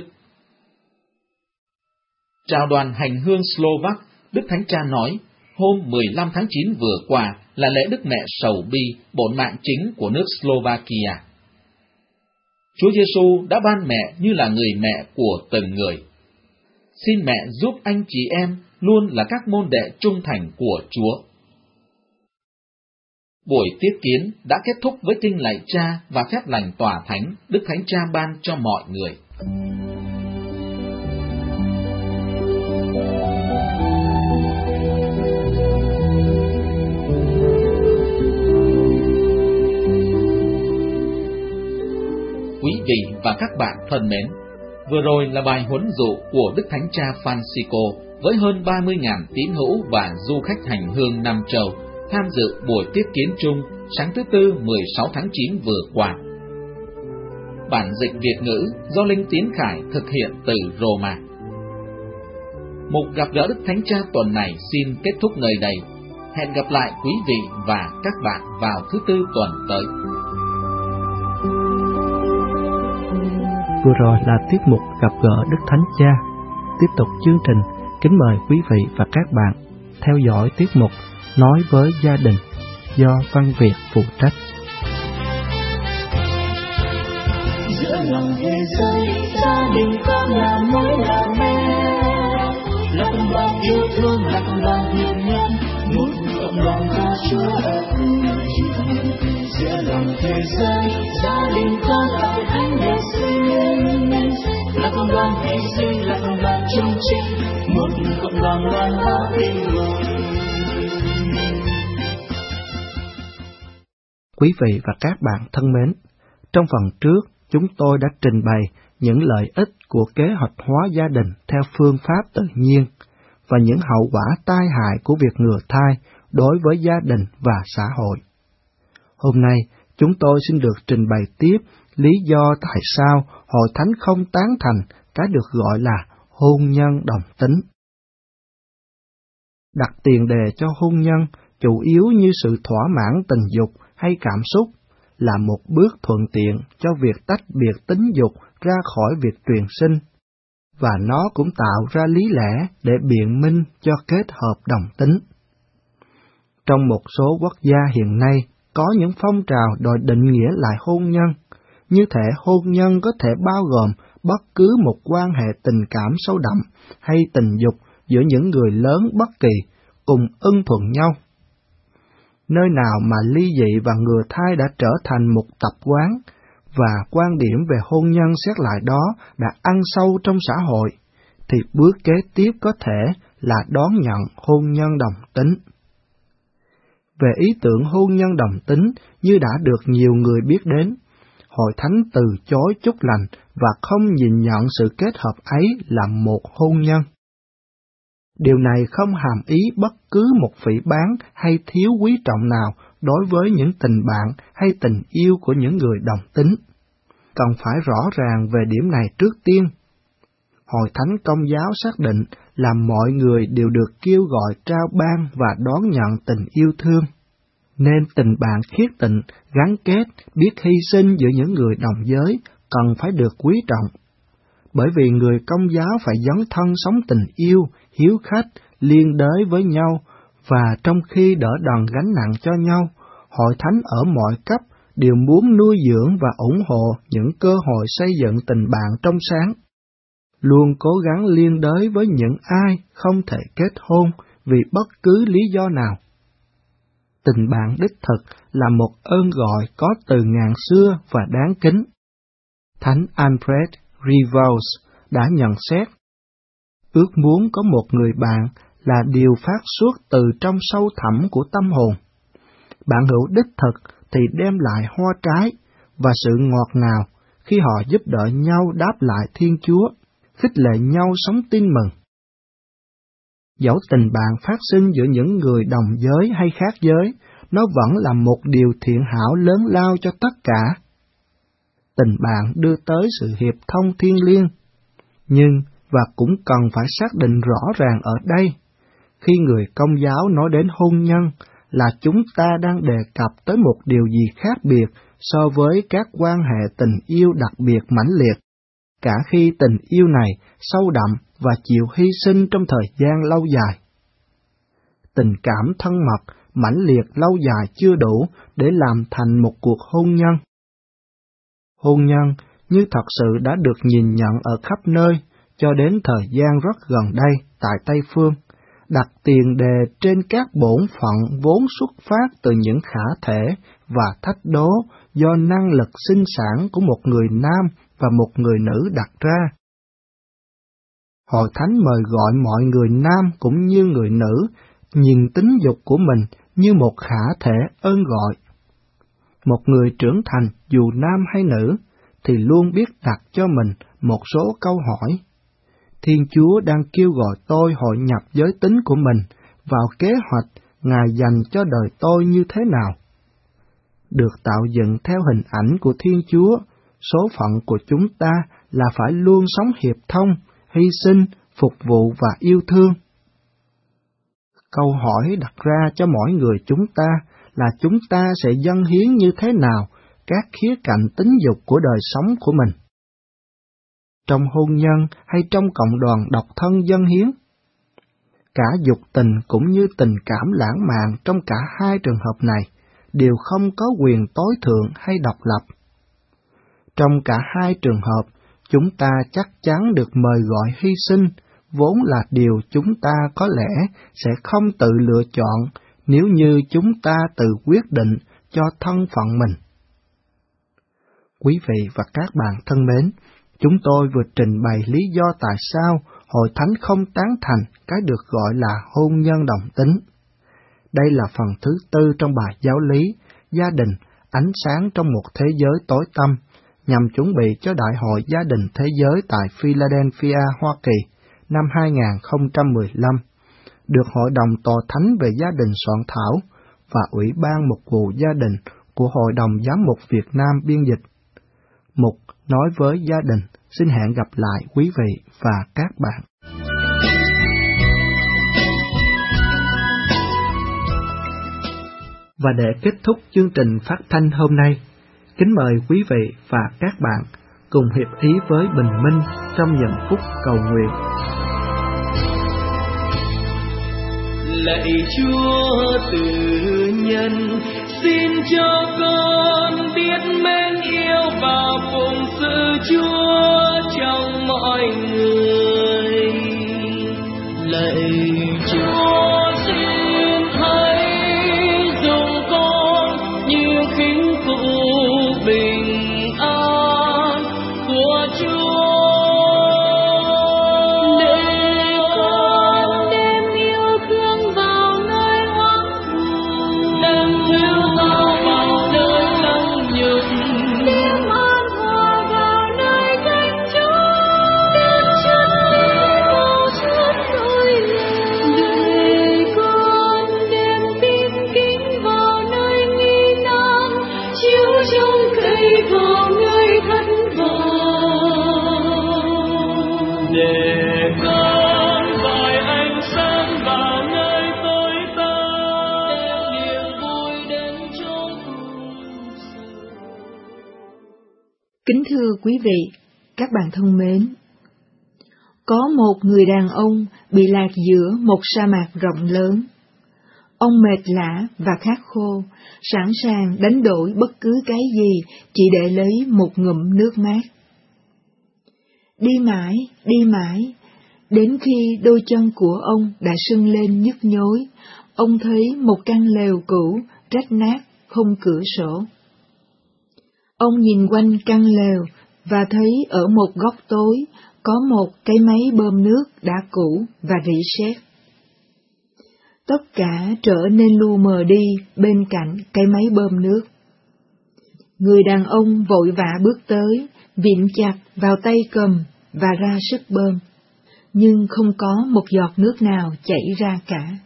Chào đoàn hành hương Slovak, Đức Thánh Cha nói, hôm mười lăm tháng chín vừa qua là lễ Đức Mẹ Sầu Bi, bổn mạng chính của nước Slovakia. Chúa Giêsu đã ban mẹ như là người mẹ của từng người. Xin mẹ giúp anh chị em luôn là các môn đệ trung thành của Chúa. Buổi tiếp kiến đã kết thúc với kinh lạy Cha và phép lành tòa thánh Đức Thánh Cha ban cho mọi người. Quý vị và các bạn thân mến, vừa rồi là bài huấn dụ của Đức Thánh Cha Francisco với hơn ba mươi nghìn tín hữu và du khách hành hương Nam Châu tham dự buổi tiếp kiến chung sáng thứ Tư mười sáu tháng chín vừa qua. Bản dịch Việt ngữ do Linh Tiến Khải thực hiện từ Roma. Mục gặp gỡ Đức Thánh Cha tuần này xin kết thúc nơi đây. Hẹn gặp lại quý vị và các bạn vào thứ Tư tuần tới. Vừa rồi là tiết mục gặp gỡ Đức Thánh Cha. Tiếp tục chương trình, kính mời quý vị và các bạn theo dõi tiết mục Nói với gia đình do Văn Việt phụ trách. Giữa lòng thế giới, gia đình con là mối là mẹ, là con đoàn yêu thương, là con đoàn hiền nhân, một cộng đoàn ca Chúa ở cùng. Giữa lòng thế giới, gia đình con là Thánh Đệ sinh, là con đoàn hy sinh, là con đoàn trung trinh, một cộng đoàn loan hóa tình người. Quý vị và các bạn thân mến, trong phần trước, chúng tôi đã trình bày những lợi ích của kế hoạch hóa gia đình theo phương pháp tự nhiên và những hậu quả tai hại của việc ngừa thai đối với gia đình và xã hội. Hôm nay, chúng tôi xin được trình bày tiếp lý do tại sao Hội Thánh không tán thành cái được gọi là hôn nhân đồng tính. Đặt tiền đề cho hôn nhân chủ yếu như sự thỏa mãn tình dục hay cảm xúc là một bước thuận tiện cho việc tách biệt tính dục ra khỏi việc truyền sinh, và nó cũng tạo ra lý lẽ để biện minh cho kết hợp đồng tính. Trong một số quốc gia hiện nay, có những phong trào đòi định nghĩa lại hôn nhân, như thể hôn nhân có thể bao gồm bất cứ một quan hệ tình cảm sâu đậm hay tình dục giữa những người lớn bất kỳ, cùng ưng thuận nhau. Nơi nào mà ly dị và ngừa thai đã trở thành một tập quán, và quan điểm về hôn nhân xét lại đó đã ăn sâu trong xã hội, thì bước kế tiếp có thể là đón nhận hôn nhân đồng tính. Về ý tưởng hôn nhân đồng tính như đã được nhiều người biết đến, Hội Thánh từ chối chúc lành và không nhìn nhận sự kết hợp ấy là một hôn nhân. Điều này không hàm ý bất cứ một phỉ báng hay thiếu quý trọng nào đối với những tình bạn hay tình yêu của những người đồng tính. Cần phải rõ ràng về điểm này trước tiên. Hội Thánh Công giáo xác định là mọi người đều được kêu gọi trao ban và đón nhận tình yêu thương, nên tình bạn khiết tịnh, gắn kết, biết hy sinh giữa những người đồng giới cần phải được quý trọng. Bởi vì người Công giáo phải dấn thân sống tình yêu, hiếu khách, liên đới với nhau, và trong khi đỡ đần gánh nặng cho nhau, Hội Thánh ở mọi cấp đều muốn nuôi dưỡng và ủng hộ những cơ hội xây dựng tình bạn trong sáng. Luôn cố gắng liên đới với những ai không thể kết hôn vì bất cứ lý do nào. tình bạn đích thực là một ơn gọi có từ ngàn xưa và đáng kính. Thánh Alfred Revels đã nhận xét, ước muốn có một người bạn là điều phát xuất từ trong sâu thẳm của tâm hồn. Bạn hữu đích thực thì đem lại hoa trái và sự ngọt ngào khi họ giúp đỡ nhau đáp lại Thiên Chúa, khích lệ nhau sống tin mừng. Dẫu tình bạn phát sinh giữa những người đồng giới hay khác giới, nó vẫn là một điều thiện hảo lớn lao cho tất cả. Tình bạn đưa tới sự hiệp thông thiêng liêng, nhưng và cũng cần phải xác định rõ ràng ở đây, khi người Công giáo nói đến hôn nhân là chúng ta đang đề cập tới một điều gì khác biệt so với các quan hệ tình yêu đặc biệt mãnh liệt, cả khi tình yêu này sâu đậm và chịu hy sinh trong thời gian lâu dài. Tình cảm thân mật, mãnh liệt lâu dài chưa đủ để làm thành một cuộc hôn nhân. Hôn nhân như thật sự đã được nhìn nhận ở khắp nơi cho đến thời gian rất gần đây tại Tây Phương, đặt tiền đề trên các bổn phận vốn xuất phát từ những khả thể và thách đố do năng lực sinh sản của một người nam và một người nữ đặt ra. Hội Thánh mời gọi mọi người nam cũng như người nữ nhìn tính dục của mình như một khả thể ơn gọi. Một người trưởng thành dù nam hay nữ thì luôn biết đặt cho mình một số câu hỏi. Thiên Chúa đang kêu gọi tôi hội nhập giới tính của mình vào kế hoạch Ngài dành cho đời tôi như thế nào. Được tạo dựng theo hình ảnh của Thiên Chúa, số phận của chúng ta là phải luôn sống hiệp thông, hy sinh, phục vụ và yêu thương. Câu hỏi đặt ra cho mỗi người chúng ta là chúng ta sẽ dâng hiến như thế nào các khía cạnh tính dục của đời sống của mình. Trong hôn nhân hay trong cộng đoàn độc thân dâng hiến. Cả dục tình cũng như tình cảm lãng mạn trong cả hai trường hợp này đều không có quyền tối thượng hay độc lập. Trong cả hai trường hợp, chúng ta chắc chắn được mời gọi hy sinh, vốn là điều chúng ta có lẽ sẽ không tự lựa chọn nếu như chúng ta tự quyết định cho thân phận mình. Quý vị và các bạn thân mến, chúng tôi vừa trình bày lý do tại sao Hội Thánh không tán thành cái được gọi là hôn nhân đồng tính. Đây là phần thứ tư trong bài giáo lý, gia đình, ánh sáng trong một thế giới tối tăm, nhằm chuẩn bị cho Đại hội Gia đình Thế giới tại Philadelphia, Hoa Kỳ, năm hai không một lăm, được Hội đồng Tòa Thánh về Gia đình soạn thảo và Ủy ban Mục vụ Gia đình của Hội đồng Giám mục Việt Nam biên dịch. Mục nói với gia đình, xin hẹn gặp lại quý vị và các bạn. Và để kết thúc chương trình phát thanh hôm nay, kính mời quý vị và các bạn cùng hiệp ý với Bình Minh trong những phút cầu nguyện. Lạy Chúa từ nhân, xin cho con biết mến yêu và phụng sự Chúa trong mọi người. Lạy Chúa xin thấy dùng con như kính phụ bình an của Chúa. Kính thưa quý vị, các bạn thân mến, có một người đàn ông bị lạc giữa một sa mạc rộng lớn. Ông mệt lả và khát khô, sẵn sàng đánh đổi bất cứ cái gì chỉ để lấy một ngụm nước mát. Đi mãi, đi mãi, đến khi đôi chân của ông đã sưng lên nhức nhối, ông thấy một căn lều cũ rách nát, không cửa sổ. Ông nhìn quanh căn lều và thấy ở một góc tối có một cái máy bơm nước đã cũ và rỉ sét. Tất cả trở nên lu mờ đi bên cạnh cái máy bơm nước. Người đàn ông vội vã bước tới, vịn chặt vào tay cầm và ra sức bơm, nhưng không có một giọt nước nào chảy ra cả.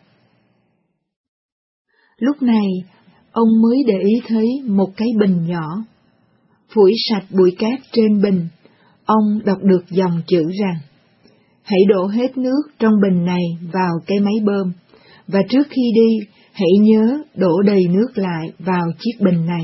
Lúc này, ông mới để ý thấy một cái bình nhỏ. Phủi sạch bụi cát trên bình, ông đọc được dòng chữ rằng: hãy đổ hết nước trong bình này vào cái máy bơm, và trước khi đi, hãy nhớ đổ đầy nước lại vào chiếc bình này.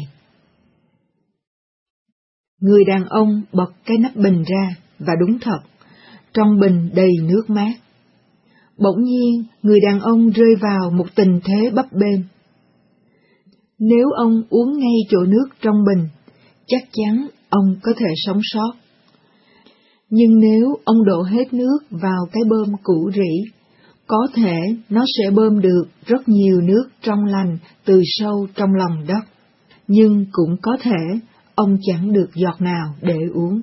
Người đàn ông bật cái nắp bình ra, và đúng thật, trong bình đầy nước mát. Bỗng nhiên, người đàn ông rơi vào một tình thế bấp bênh. Nếu ông uống ngay chỗ nước trong bình, chắc chắn ông có thể sống sót. Nhưng nếu ông đổ hết nước vào cái bơm cũ rỉ, có thể nó sẽ bơm được rất nhiều nước trong lành từ sâu trong lòng đất, nhưng cũng có thể ông chẳng được giọt nào để uống.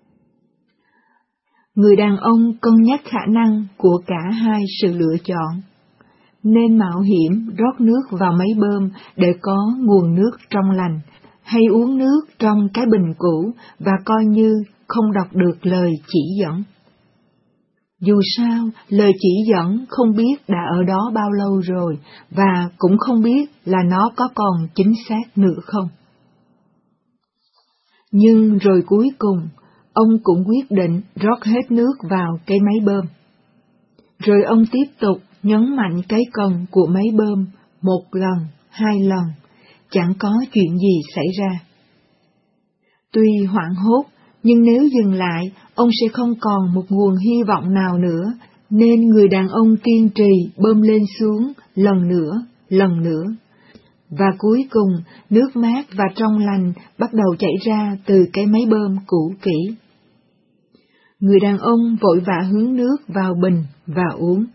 Người đàn ông cân nhắc khả năng của cả hai sự lựa chọn, nên mạo hiểm rót nước vào máy bơm để có nguồn nước trong lành, hay uống nước trong cái bình cũ và coi như không đọc được lời chỉ dẫn. Dù sao, lời chỉ dẫn không biết đã ở đó bao lâu rồi, và cũng không biết là nó có còn chính xác nữa không. Nhưng rồi cuối cùng, ông cũng quyết định rót hết nước vào cái máy bơm. Rồi ông tiếp tục nhấn mạnh cái cần của máy bơm một lần, hai lần, chẳng có chuyện gì xảy ra. Tuy hoảng hốt, nhưng nếu dừng lại, ông sẽ không còn một nguồn hy vọng nào nữa, nên người đàn ông kiên trì bơm lên xuống lần nữa, lần nữa. Và cuối cùng, nước mát và trong lành bắt đầu chảy ra từ cái máy bơm cũ kỹ. Người đàn ông vội vã hướng nước vào bình và uống.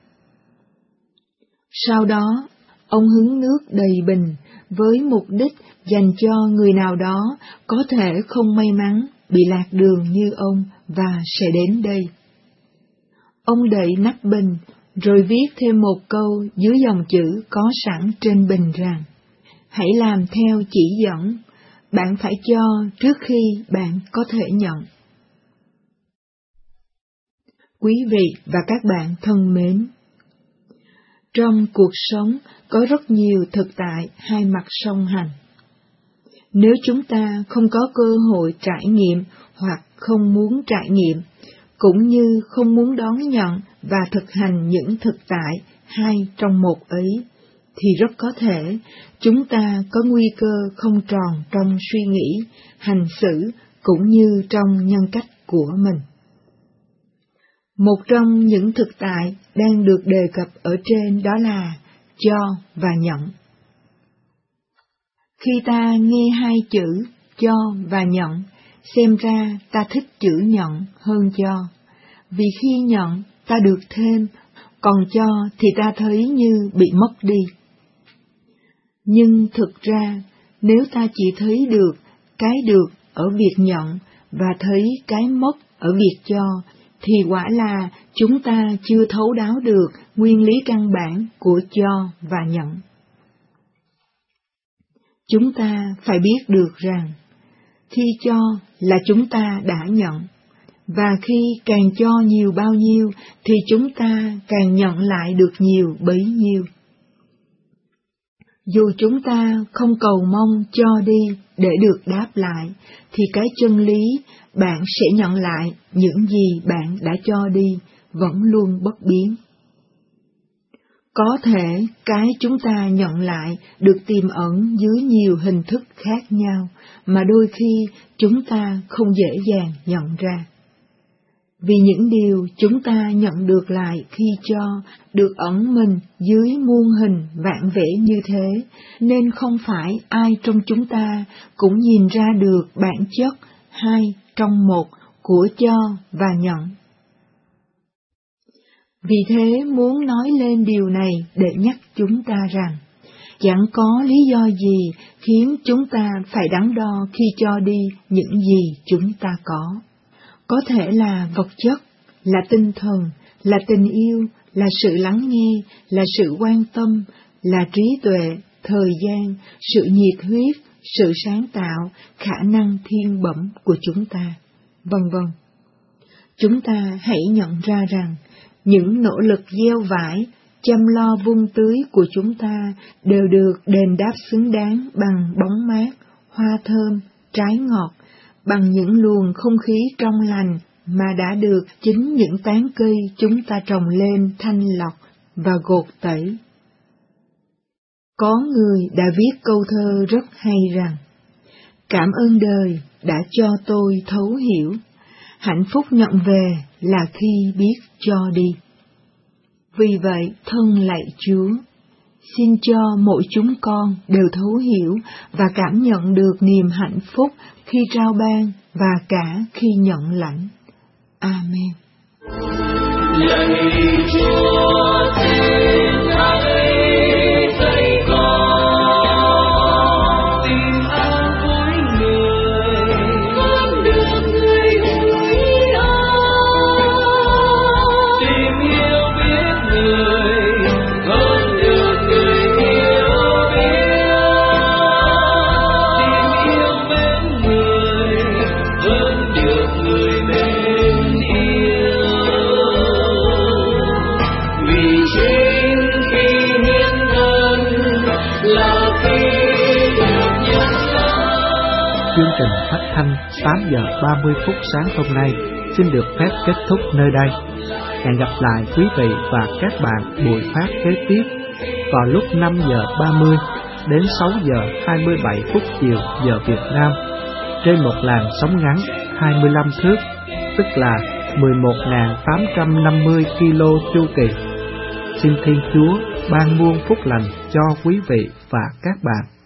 Sau đó, ông hứng nước đầy bình với mục đích dành cho người nào đó có thể không may mắn bị lạc đường như ông và sẽ đến đây. Ông đậy nắp bình, rồi viết thêm một câu dưới dòng chữ có sẵn trên bình rằng: hãy làm theo chỉ dẫn, bạn phải cho trước khi bạn có thể nhận. Quý vị và các bạn thân mến, trong cuộc sống có rất nhiều thực tại hai mặt song hành. Nếu chúng ta không có cơ hội trải nghiệm hoặc không muốn trải nghiệm, cũng như không muốn đón nhận và thực hành những thực tại hai trong một ấy, thì rất có thể chúng ta có nguy cơ không tròn trong suy nghĩ, hành xử cũng như trong nhân cách của mình. Một trong những thực tại đang được đề cập ở trên đó là cho và nhận. Khi ta nghe hai chữ cho và nhận, xem ra ta thích chữ nhận hơn cho, vì khi nhận ta được thêm, còn cho thì ta thấy như bị mất đi. Nhưng thực ra, nếu ta chỉ thấy được cái được ở việc nhận và thấy cái mất ở việc cho, thì quả là chúng ta chưa thấu đáo được nguyên lý căn bản của cho và nhận. Chúng ta phải biết được rằng, khi cho là chúng ta đã nhận, và khi càng cho nhiều bao nhiêu thì chúng ta càng nhận lại được nhiều bấy nhiêu. Dù chúng ta không cầu mong cho đi để được đáp lại, thì cái chân lý bạn sẽ nhận lại những gì bạn đã cho đi vẫn luôn bất biến. Có thể cái chúng ta nhận lại được tiềm ẩn dưới nhiều hình thức khác nhau mà đôi khi chúng ta không dễ dàng nhận ra. Vì những điều chúng ta nhận được lại khi cho được ẩn mình dưới muôn hình vạn vẻ như thế, nên không phải ai trong chúng ta cũng nhìn ra được bản chất hai trong một của cho và nhận. Vì thế muốn nói lên điều này để nhắc chúng ta rằng, Chẳng có lý do gì khiến chúng ta phải đắn đo khi cho đi những gì chúng ta có. Có thể là vật chất, là tinh thần, là tình yêu, là sự lắng nghe, là sự quan tâm, là trí tuệ, thời gian, sự nhiệt huyết, sự sáng tạo, khả năng thiên bẩm của chúng ta, vân vân. Chúng ta hãy nhận ra rằng, những nỗ lực gieo vải, chăm lo vun tưới của chúng ta đều được đền đáp xứng đáng bằng bóng mát, hoa thơm, trái ngọt, bằng những luồng không khí trong lành mà đã được chính những tán cây chúng ta trồng lên thanh lọc và gột tẩy. Có người đã viết câu thơ rất hay rằng, cảm ơn đời đã cho tôi thấu hiểu, hạnh phúc nhận về là khi biết cho đi. Vì vậy, thân lạy Chúa, xin cho mỗi chúng con đều thấu hiểu và cảm nhận được niềm hạnh phúc khi trao ban và cả khi nhận lãnh. Amen. Lạy Chúa, xin hãy dạy con tìm an vui người, con được người ủi an, tìm yêu biết người, con được người yêu biết, tìm yêu mến người, con được người mến yêu. Vì chính khi hiến thân là khi được nhận ra. Chương trình phát thanh tám giờ ba mươi phút sáng hôm nay xin được phép kết thúc nơi đây. Hẹn gặp lại quý vị và các bạn buổi phát kế tiếp vào lúc năm giờ ba mươi đến sáu giờ hai mươi bảy phút chiều giờ Việt Nam trên một làn sóng ngắn hai mươi lăm thước, tức là mười một nghìn tám trăm năm mươi ki lô chu kỳ. Xin Thiên Chúa ban muôn phúc lành cho quý vị và các bạn.